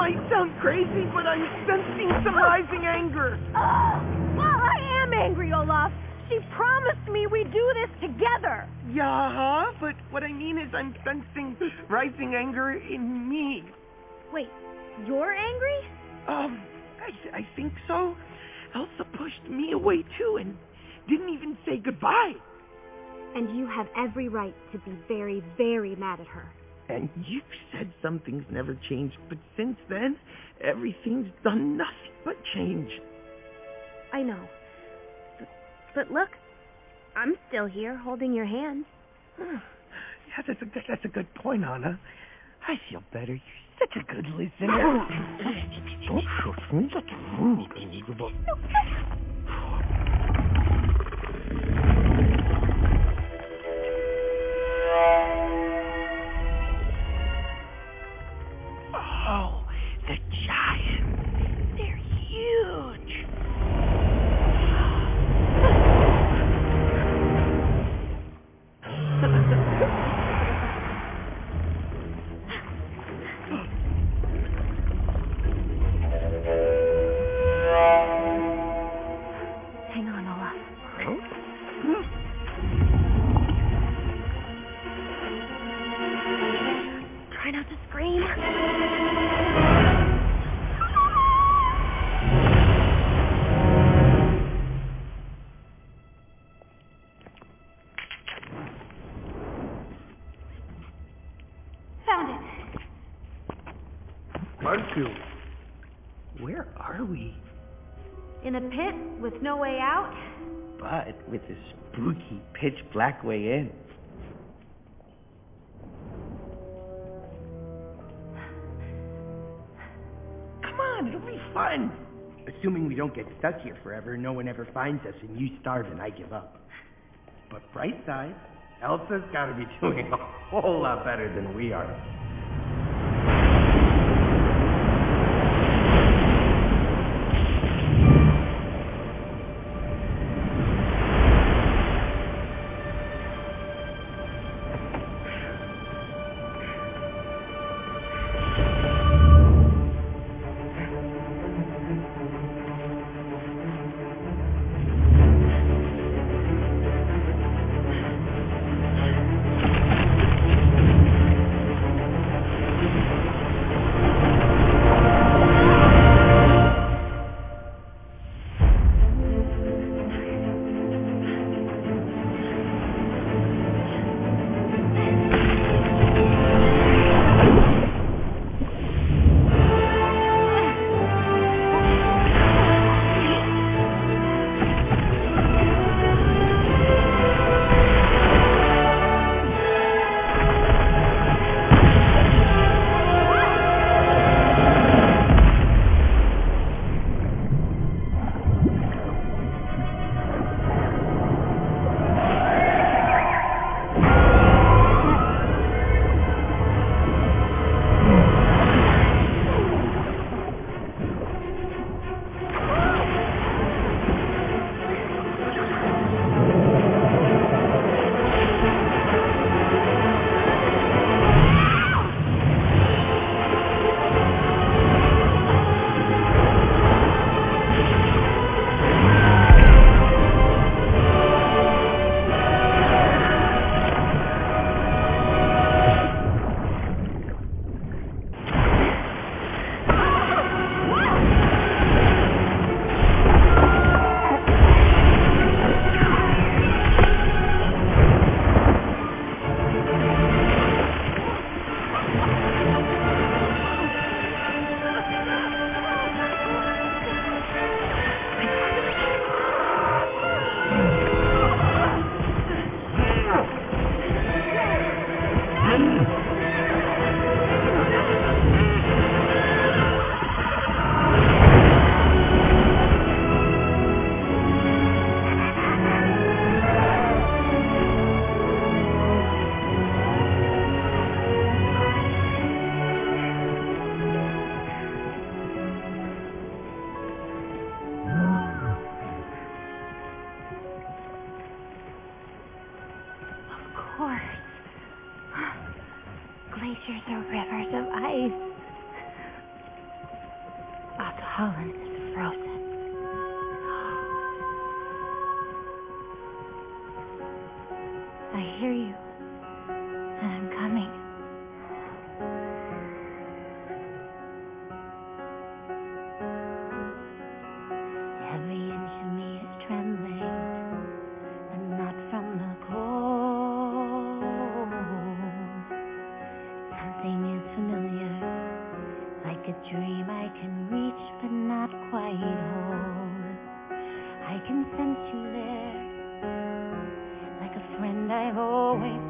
might sound crazy, but I'm sensing some rising anger. Well, I am angry, Olaf. She promised me we'd do this together. Yeah, but what I mean is I'm sensing rising anger in me. Wait, you're angry? I think so. Elsa pushed me away too and didn't even say goodbye. And you have every right to be very, very mad at her. And you said some things never change, but since then, everything's done nothing but change. I know. But look, I'm still here holding your hand. Yeah, that's a good point, Anna. I feel better. You're such a good listener. Don't shush me. That's rude, Elizabeth. Oh, the giants. They're huge. Hang on, Olaf. Try not to scream. Found it. Artu, where are we? In a pit with no way out? But with a spooky, pitch-black way in. Come on, it'll be fun. Assuming we don't get stuck here forever, no one ever finds us, and you starve and I give up. But bright side, Elsa's gotta be doing a whole lot better than we are. Glaciers are rivers of ice. Holland is frozen. I hear you, and I'm coming. Every inch of me is trembling, but not from the cold. Something is familiar, like a dream I can reach but not quite hold. I can sense you there, like a friend I've always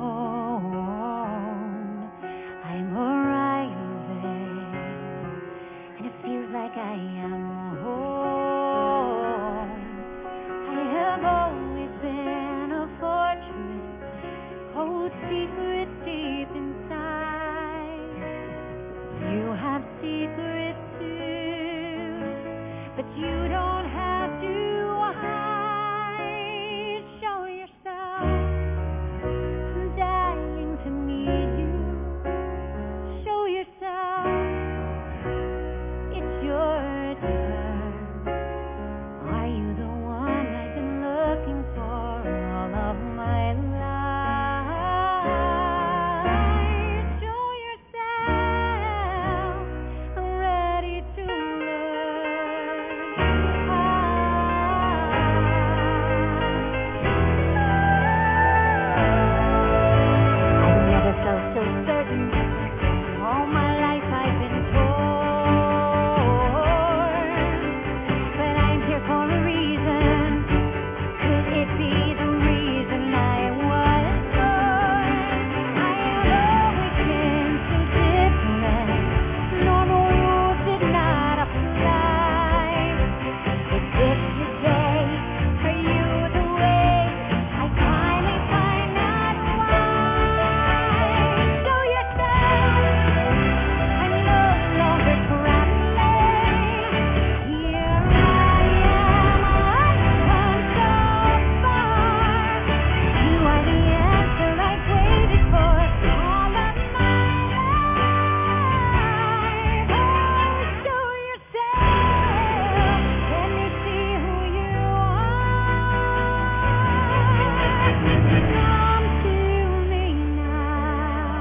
known. I'm arriving, and it feels like I am home. I have always been a fortress, cold secret deep inside. You have secrets too, but you don't have to hide. Show yourself, I'm dying to meet you. Show yourself, it's your turn. Are you the one I've been looking for all of my life? Show yourself, I'm ready to I've never felt so certain. All my life I've been torn, but I'm here for a reason. Could it be the reason I was born? I have always been so different. Normal rules did not apply. Is this today? Are you the way? I finally find out why. Show yourself, I'm no longer traveling. Here I am, I've come so far. You are the answer I've waited for all of my life. Oh, show yourself, let me see who you are. Come to me now,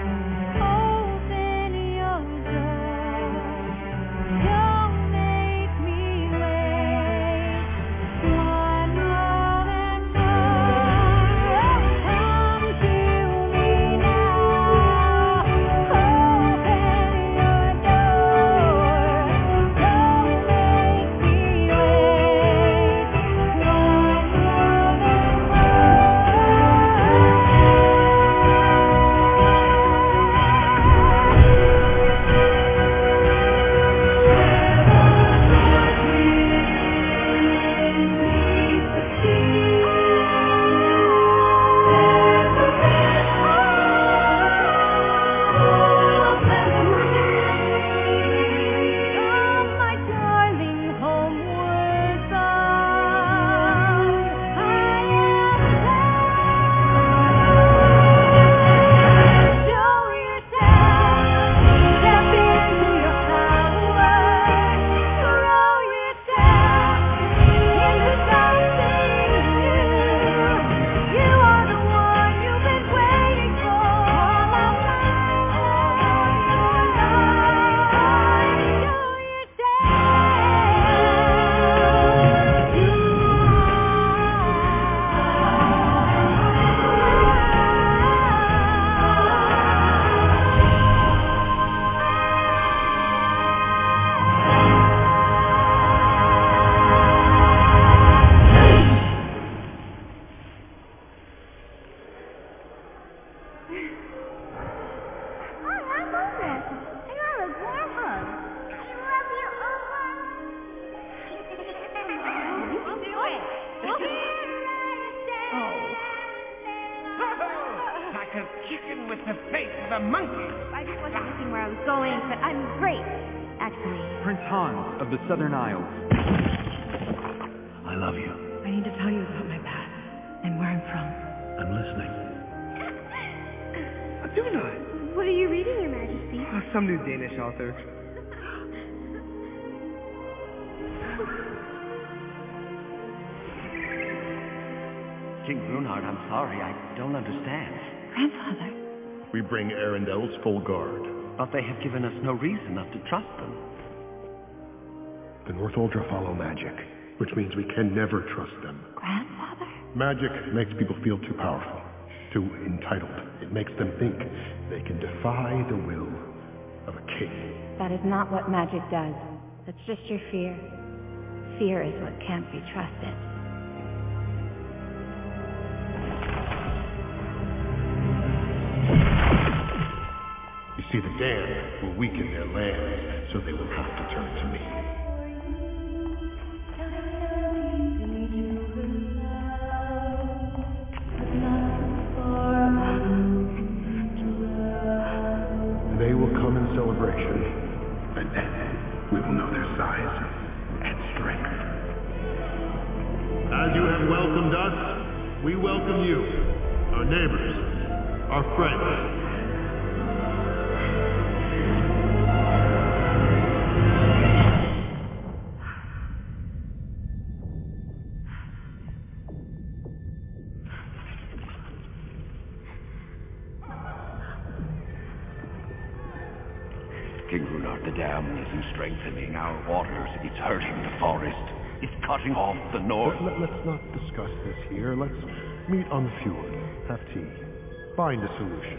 open your door. Don't make me wait one moment more. Come to me now, open your door. Don't make me wait one my darling, homeward bound. I am show yourself, step into your power, throw yourself into something new. You are the one you've been waiting for all of my I'm Oprah. I got a warm hug. I love you, Oprah. Do it. Like a chicken with the face of a monkey. I just wasn't looking where I was going, but I'm great, actually. Prince Hans of the Southern Isles. I love you. I need to tell you about my past and where I'm from. I'm listening. Do not. What are you reading, Your Majesty? Some new Danish author. King Runard, I'm sorry. I don't understand. Grandfather. We bring Arendel's full guard. But they have given us no reason not to trust them. The North Uldra follow magic, which means we can never trust them. Grandfather? Magic makes people feel too powerful, too entitled. It makes them think they can defy the will of a king. That is not what magic does. That's just your fear. Fear is what can't be trusted. You see, the damned will weaken their lands, so they will have to turn to me. They will come in celebration, and then we will know their size and strength. As you have welcomed us, we welcome you, our neighbors, our friends. King Runard, the dam isn't strengthening our waters. It's hurting the forest. It's cutting off the north. Let's not discuss this here. Let's meet on the fjord, have tea, find a solution.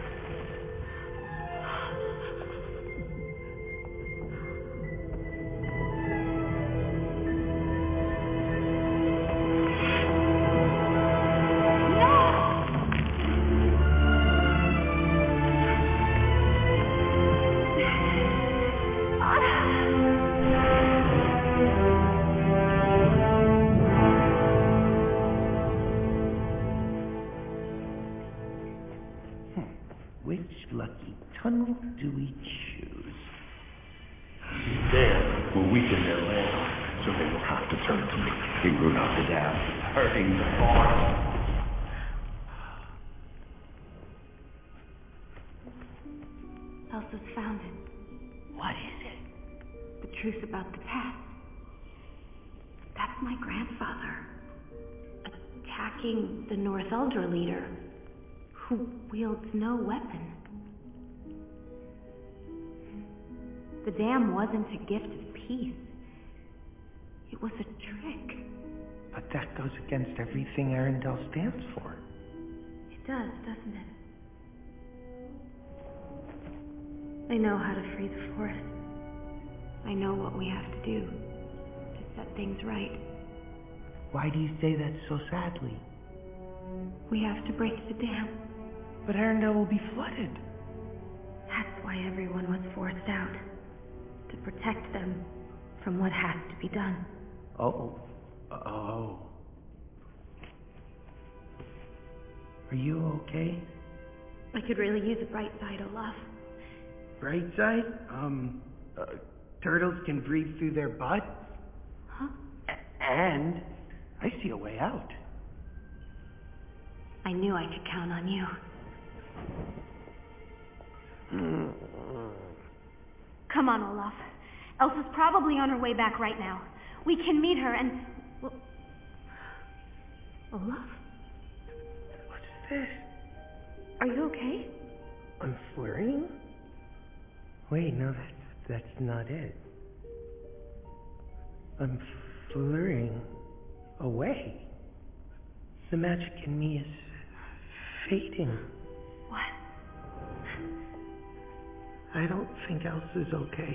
Which lucky tunnel do we choose? There will weaken their land, so they will have to turn to me. King Runard, the dam is hurting the forest. Elsa's found it. What is it? The truth about the past. That's my grandfather. Attacking the North Uldra leader, who wields no weapon. The dam wasn't a gift of peace. It was a trick. But that goes against everything Arendelle stands for. It does, doesn't it? I know how to free the forest. I know what we have to do to set things right. Why do you say that so sadly? We have to break the dam. But Arendelle will be flooded. That's why everyone was forced out. To protect them from what has to be done. Oh. Are you okay? I could really use a bright side, Olaf. Bright side? Turtles can breathe through their butts? Huh? And I see a way out. I knew I could count on you. Come on, Olaf. Elsa's probably on her way back right now. We can meet her and... Well... Olaf? What's this? Are you okay? I'm flirting? Wait, no, that's not it. I'm flirting away. The magic in me is fading. What? I don't think Elsa's okay.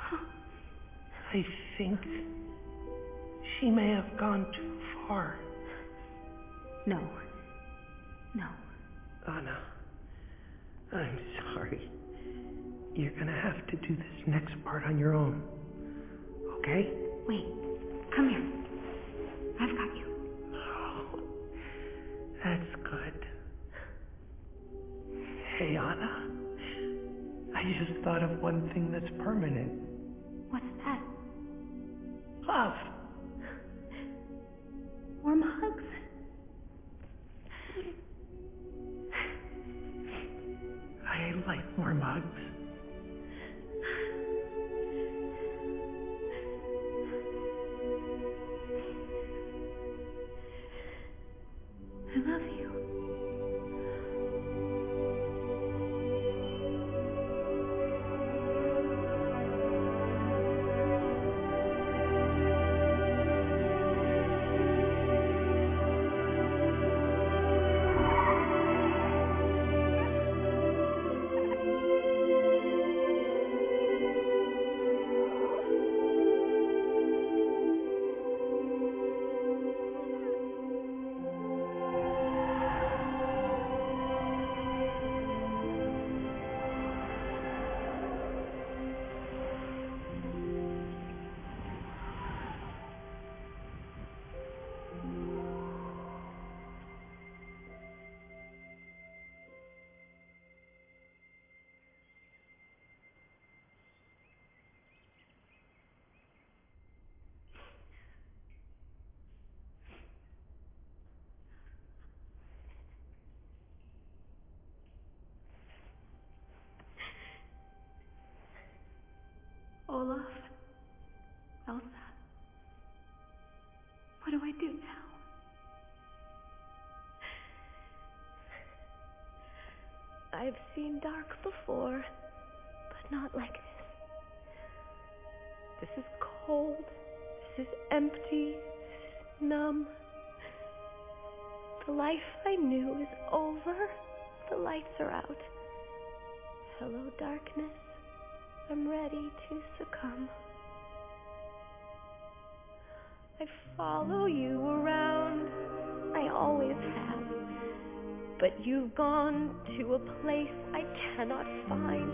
I think she may have gone too far. No. Anna, I'm sorry. You're gonna have to do this next part on your own. Okay? Wait. Come here. I've got you. Oh, that's good. Hey, Anna. I just thought of one thing that's permanent. What's that? Love. Warm hugs. I like warm hugs. Olaf. Elsa. What do I do now? I've seen dark before, but not like this. This is cold. This is empty. This is numb. The life I knew is over. The lights are out. Hello, darkness. I'm ready to succumb. I follow you around. I always have. But you've gone to a place I cannot find.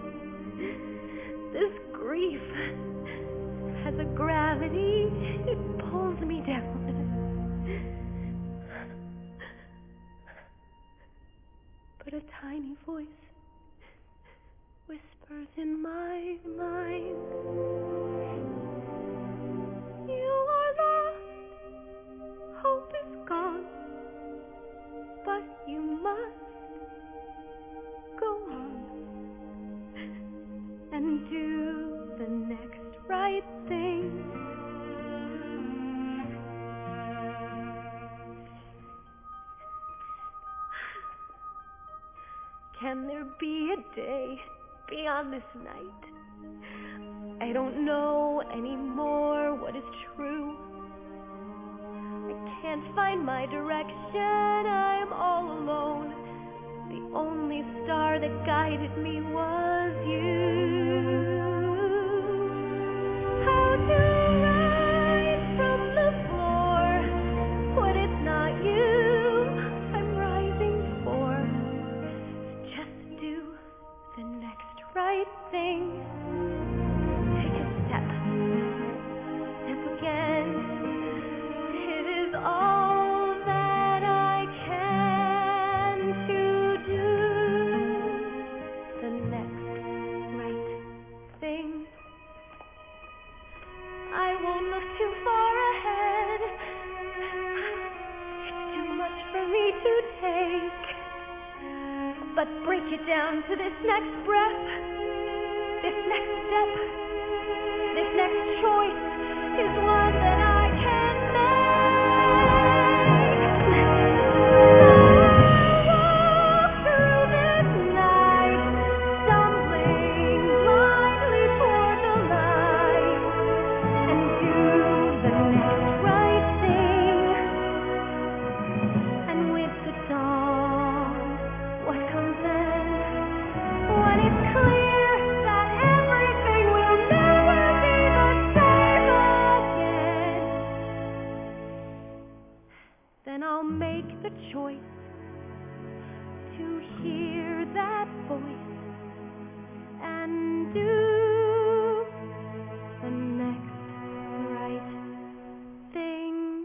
This grief has a gravity. It pulls me down. But a tiny voice whispers in my mind. You are lost. Hope is gone. But you must go on and do the next right thing. Can there be a day beyond this night? I don't know anymore what is true. I can't find my direction. I am all alone. The only star that guided me was you. How to rise from the floor when it's not you I'm rising for. Just do the next right thing. Take a step. Step again. All that I can to do the next right thing. I won't look too far ahead. It's too much for me to take. But break it down to this next breath, this next step, this next choice is one that I can make. Then I'll make the choice to hear that voice and do the next right thing.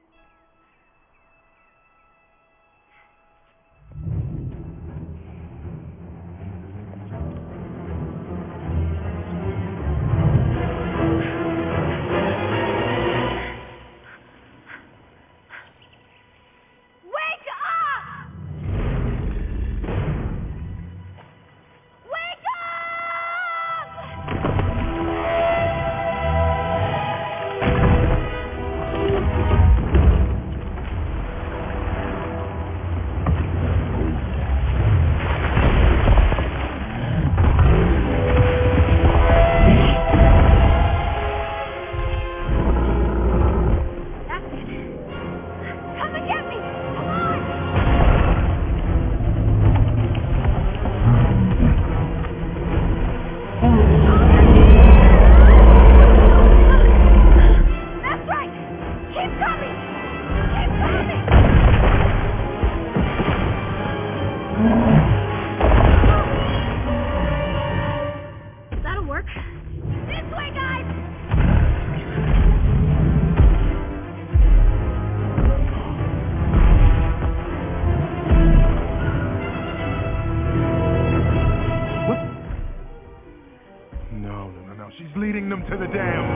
She's leading them to the dam.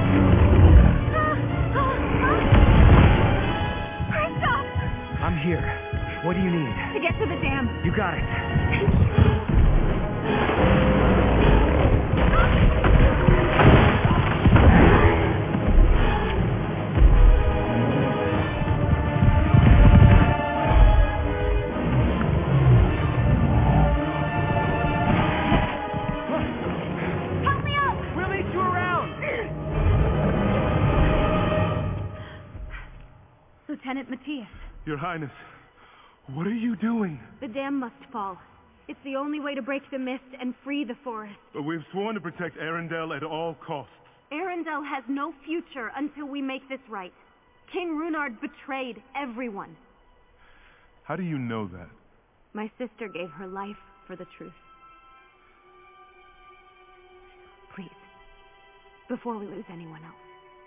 I'm here. What do you need? To get to the dam. You got it. Help me up! We'll lead you around. Lieutenant Matthias, Your Highness, what are you doing? the dam must fall. It's the only way to break the mist and free the forest. But we've sworn to protect Arendelle at all costs. Arendelle has no future until we make this right. King Runard betrayed everyone. How do you know that? My sister gave her life for the truth. Please, before we lose anyone else.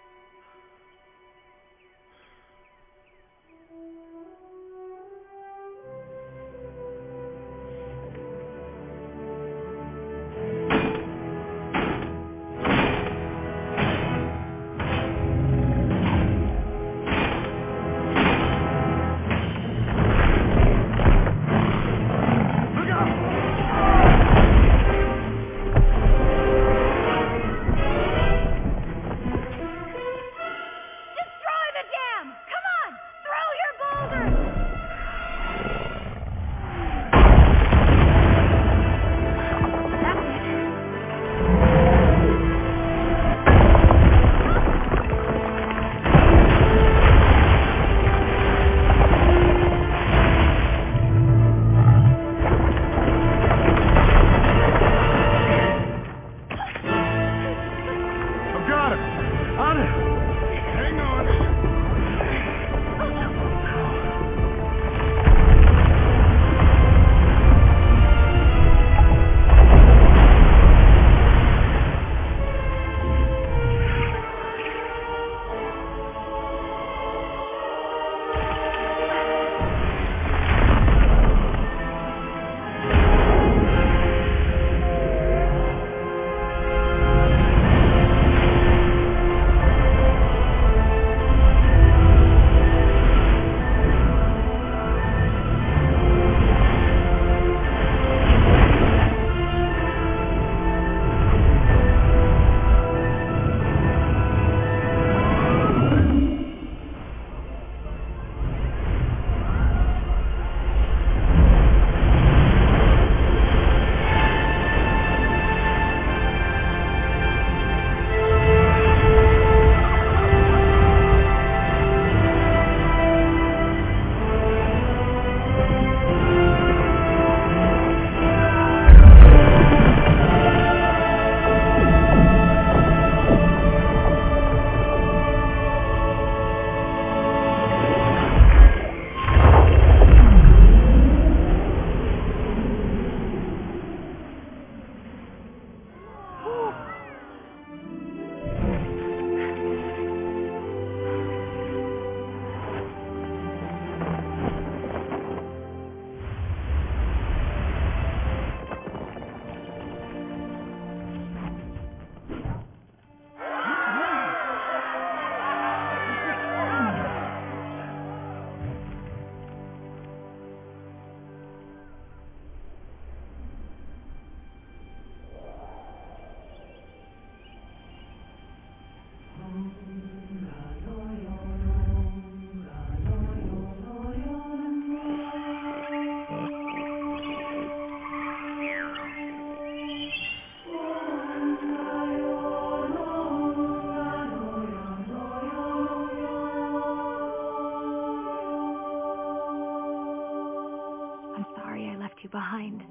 Behind.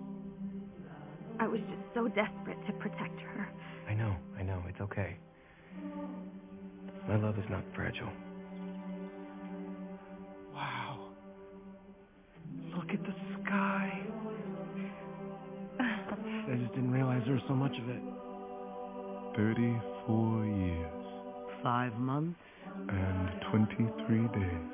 I was just so desperate to protect her. I know. It's okay. My love is not fragile. Wow. Look at the sky. I just didn't realize there was so much of it. 34 years 5 months. and 23 days.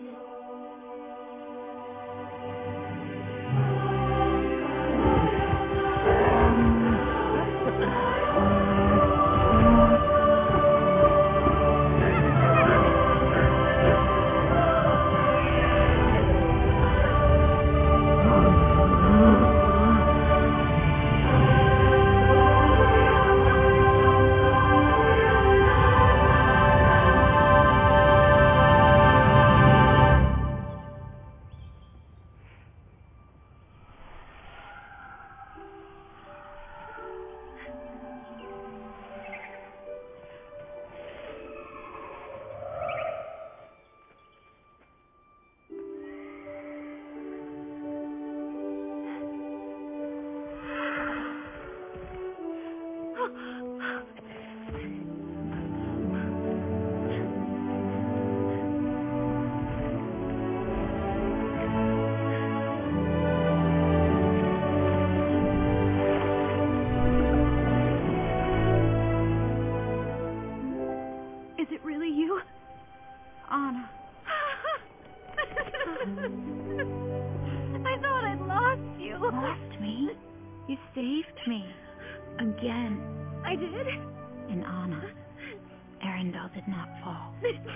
lost me. You saved me. Again. I did? And Anna, Arendelle did not fall.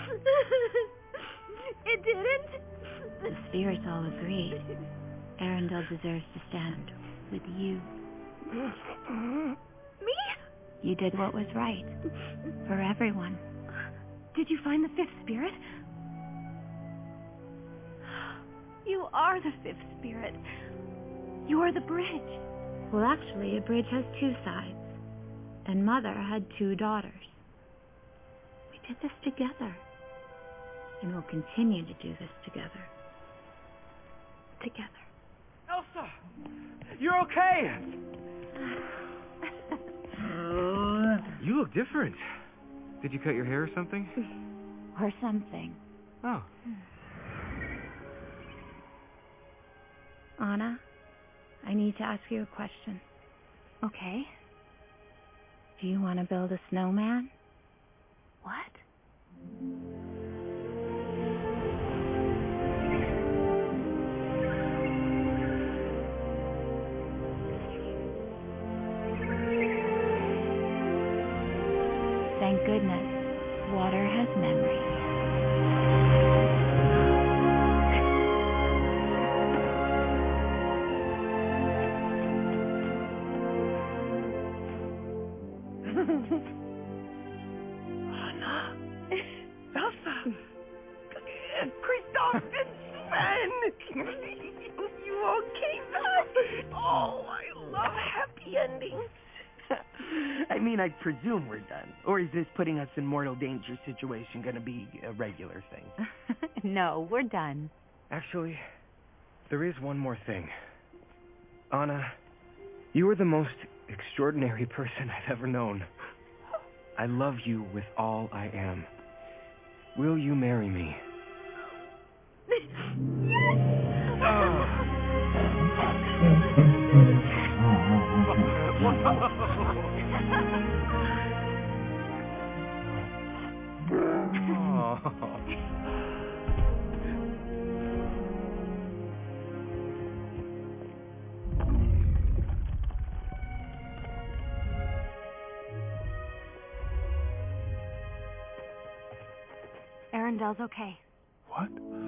It didn't? The spirits all agreed. Arendelle deserves to stand with you. Me? You did what was right. For everyone. Did you find the fifth spirit? You are the fifth spirit. You're the bridge. Well, actually, a bridge has two sides. And Mother had two daughters. We did this together. And we'll continue to do this together. Together. Elsa! You're okay! You look different. Did you cut your hair or something? Or something. Oh. Anna, I need to ask you a question. Okay. Do you want to build a snowman? What? Thank goodness, water has memory. Anna, Elsa, Kristoff, and Sven. You all came back. Oh, I love happy endings. I mean, I presume we're done. Or is this putting us in mortal danger situation going to be a regular thing? No, we're done. Actually, there is one more thing. Anna, you are the most extraordinary person I've ever known. I love you with all I am. Will you marry me? Arendelle's okay. What?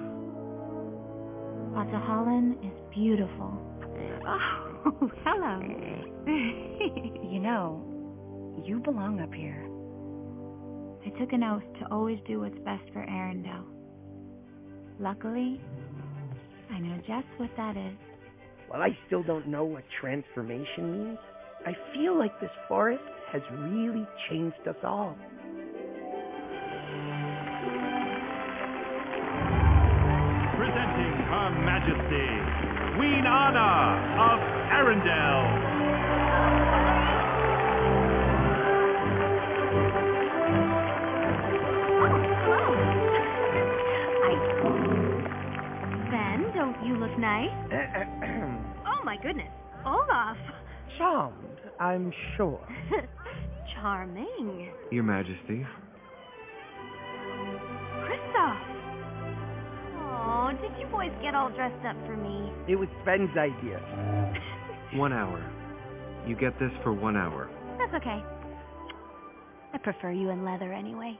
Atahalan is beautiful. Oh, hello. You know, you belong up here. I took an oath to always do what's best for Arendelle. Luckily, I know just what that is. Well, I still don't know what transformation means. I feel like this forest has really changed us all. Presenting Her Majesty, Queen Anna of Arendelle. Sven, don't you look nice? Oh my goodness, Olaf. Charmed, I'm sure. Charming. Your Majesty. Kristoff. Oh, did you boys get all dressed up for me? It was Sven's idea. 1 hour. You get this for 1 hour. That's okay. I prefer you in leather anyway.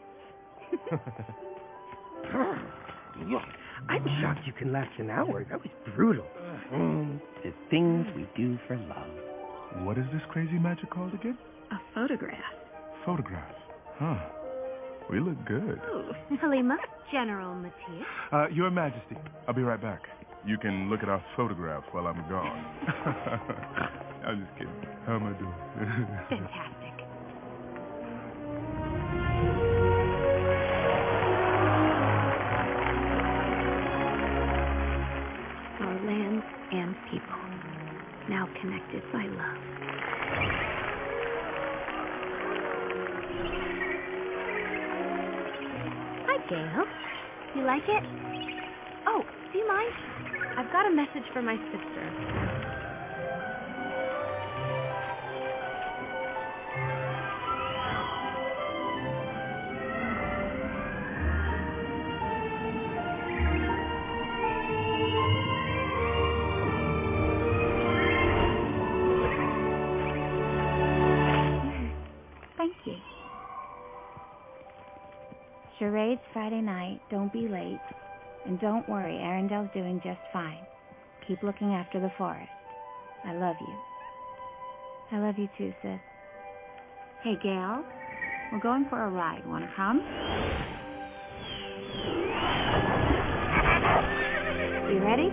I'm shocked you can last an hour. That was brutal. The things we do for love. What is this crazy magic called again? A photograph. Photograph. Huh. We look good. Halima, General Matthias. Your Majesty, I'll be right back. You can look at our photographs while I'm gone. I'm just kidding. How am I doing? Fantastic. Our land and people, now connected by love. Hi, Gail. You like it? Oh, do you mind? I've got a message for my sister. Charades Friday night. Don't be late. And don't worry, Arundel's doing just fine. Keep looking after the forest. I love you. I love you too, sis. Hey, Gail. We're going for a ride. Want to come? You ready?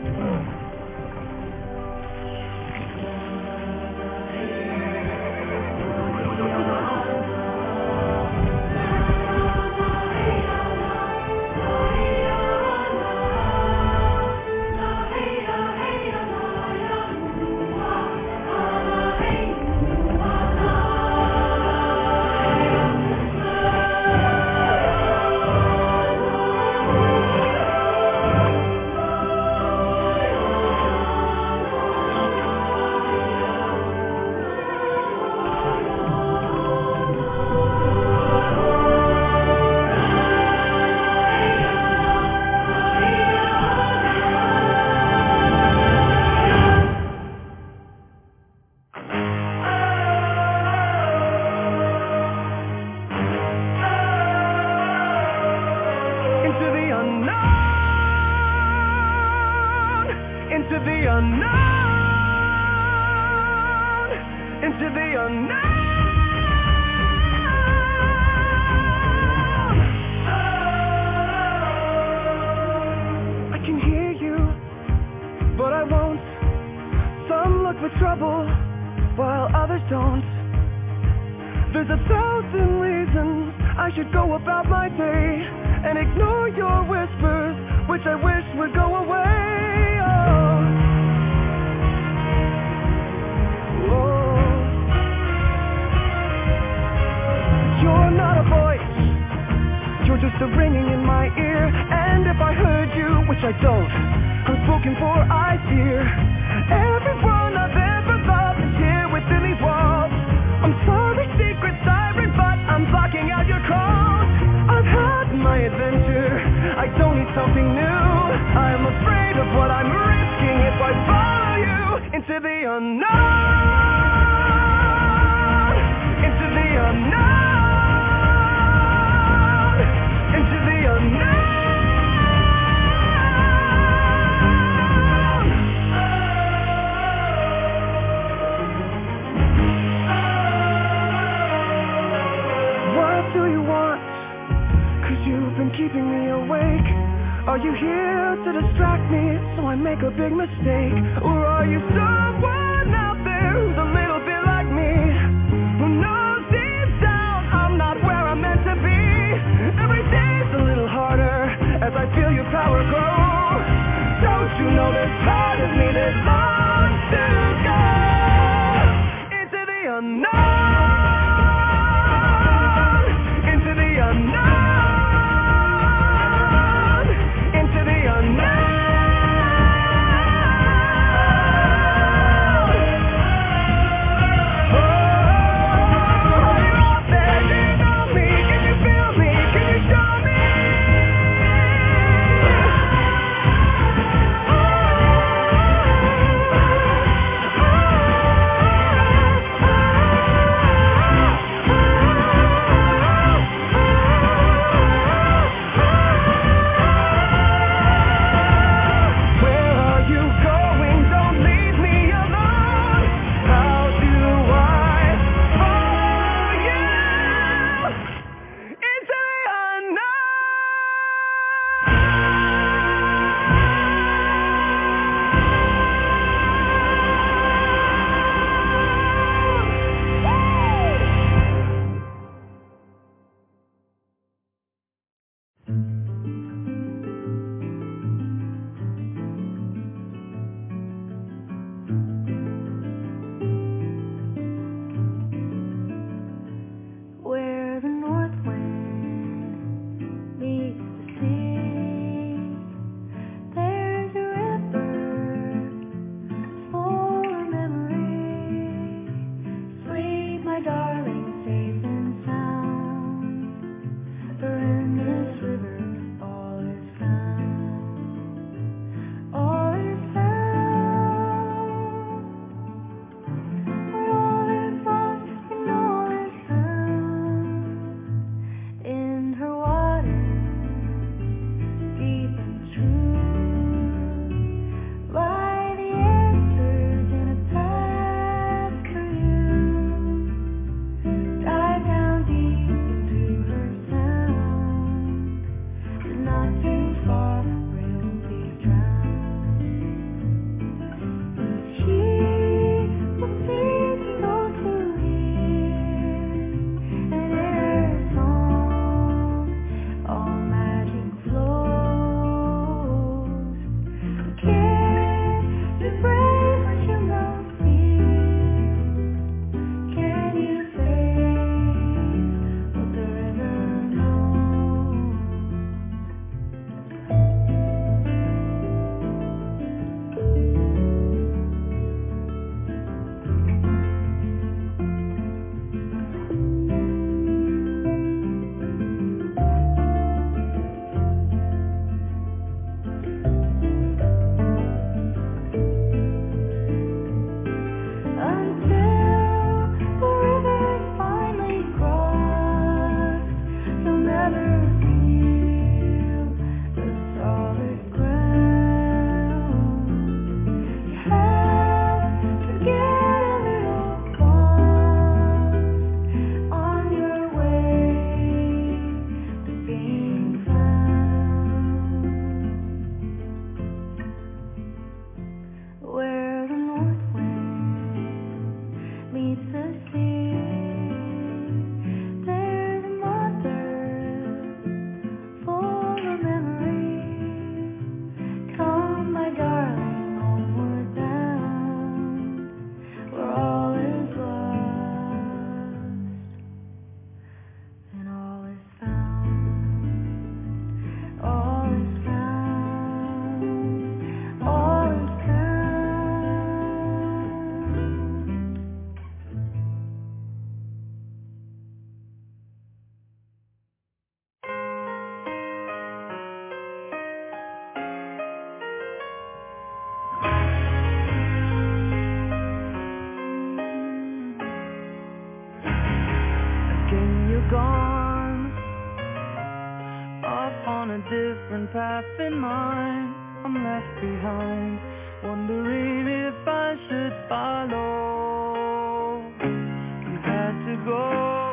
on a different path in mind. I'm left behind, wondering if I should follow. You had to go,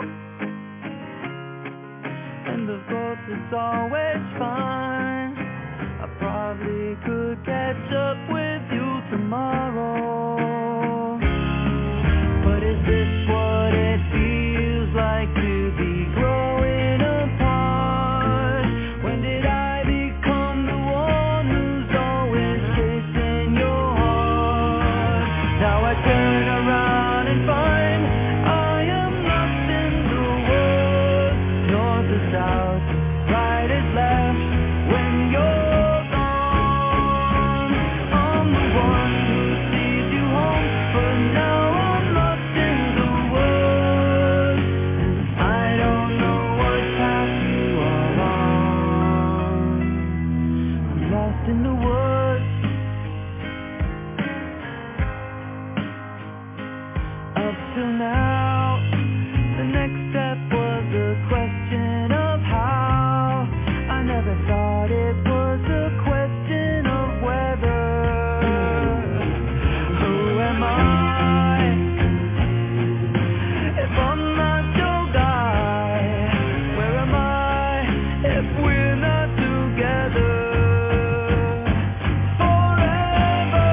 and of course it's always fine. I probably could catch up with you tomorrow. But is this what it feels like to be growing apart? When did I become the one who's always chasing your heart? Now I turn around and find I am lost in the woods. North is south, right is left. When you're gone, I'm the one who sees you home. But now I'm lost in the woods, and I don't know what path you are on. I'm lost in the woods. Up till now, the next step was a question of how. I never thought it was a question of whether. Who am I if I'm not your guy? Where am I if we're not together forever?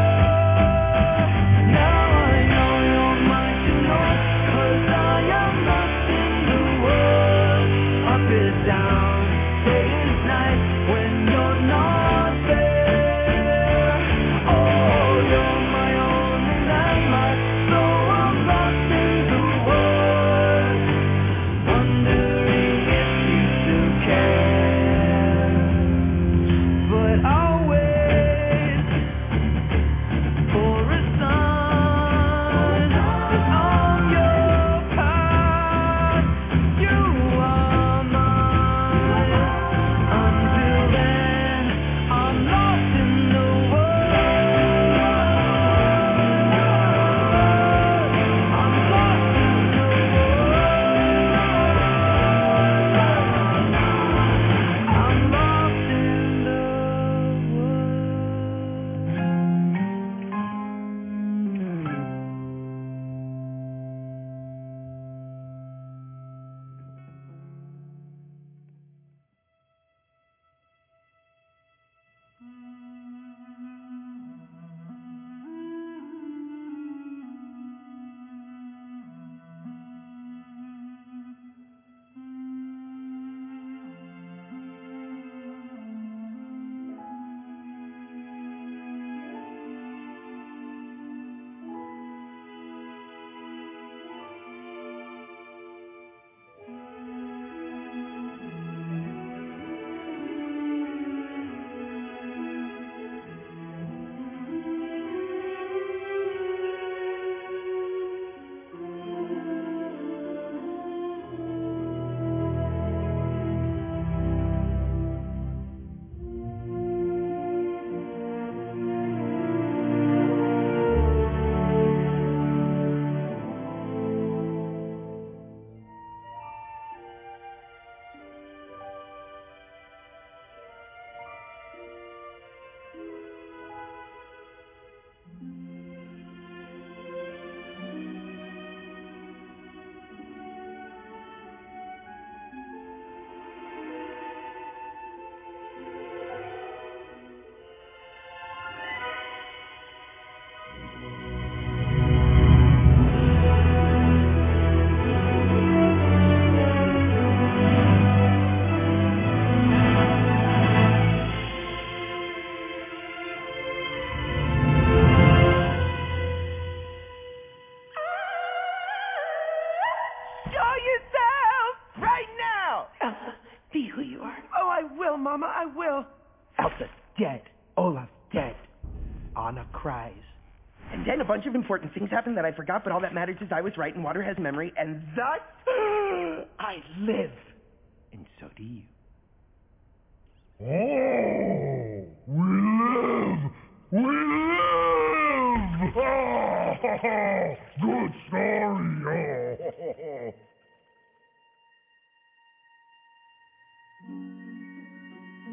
Now I know you're mine to know, 'cause I am lost in the woods. Up is down, day is night when you're not there. Oh, you're my only landmark, so I'm lost in the woods, wondering if you still care. But I'll wait for a sign that I'm your path, you are mine. Until then, I'm lost in the woods. I'm lost in the woods. I'm lost in the Show yourself right now! Elsa, be who you are. Oh, I will, Mama, I will. Elsa's dead. Olaf's dead. Anna cries. And then a bunch of important things happen that I forgot, but all that matters is I was right and water has memory, and thus I live. And so do you. Oh, we live! We live! Good story.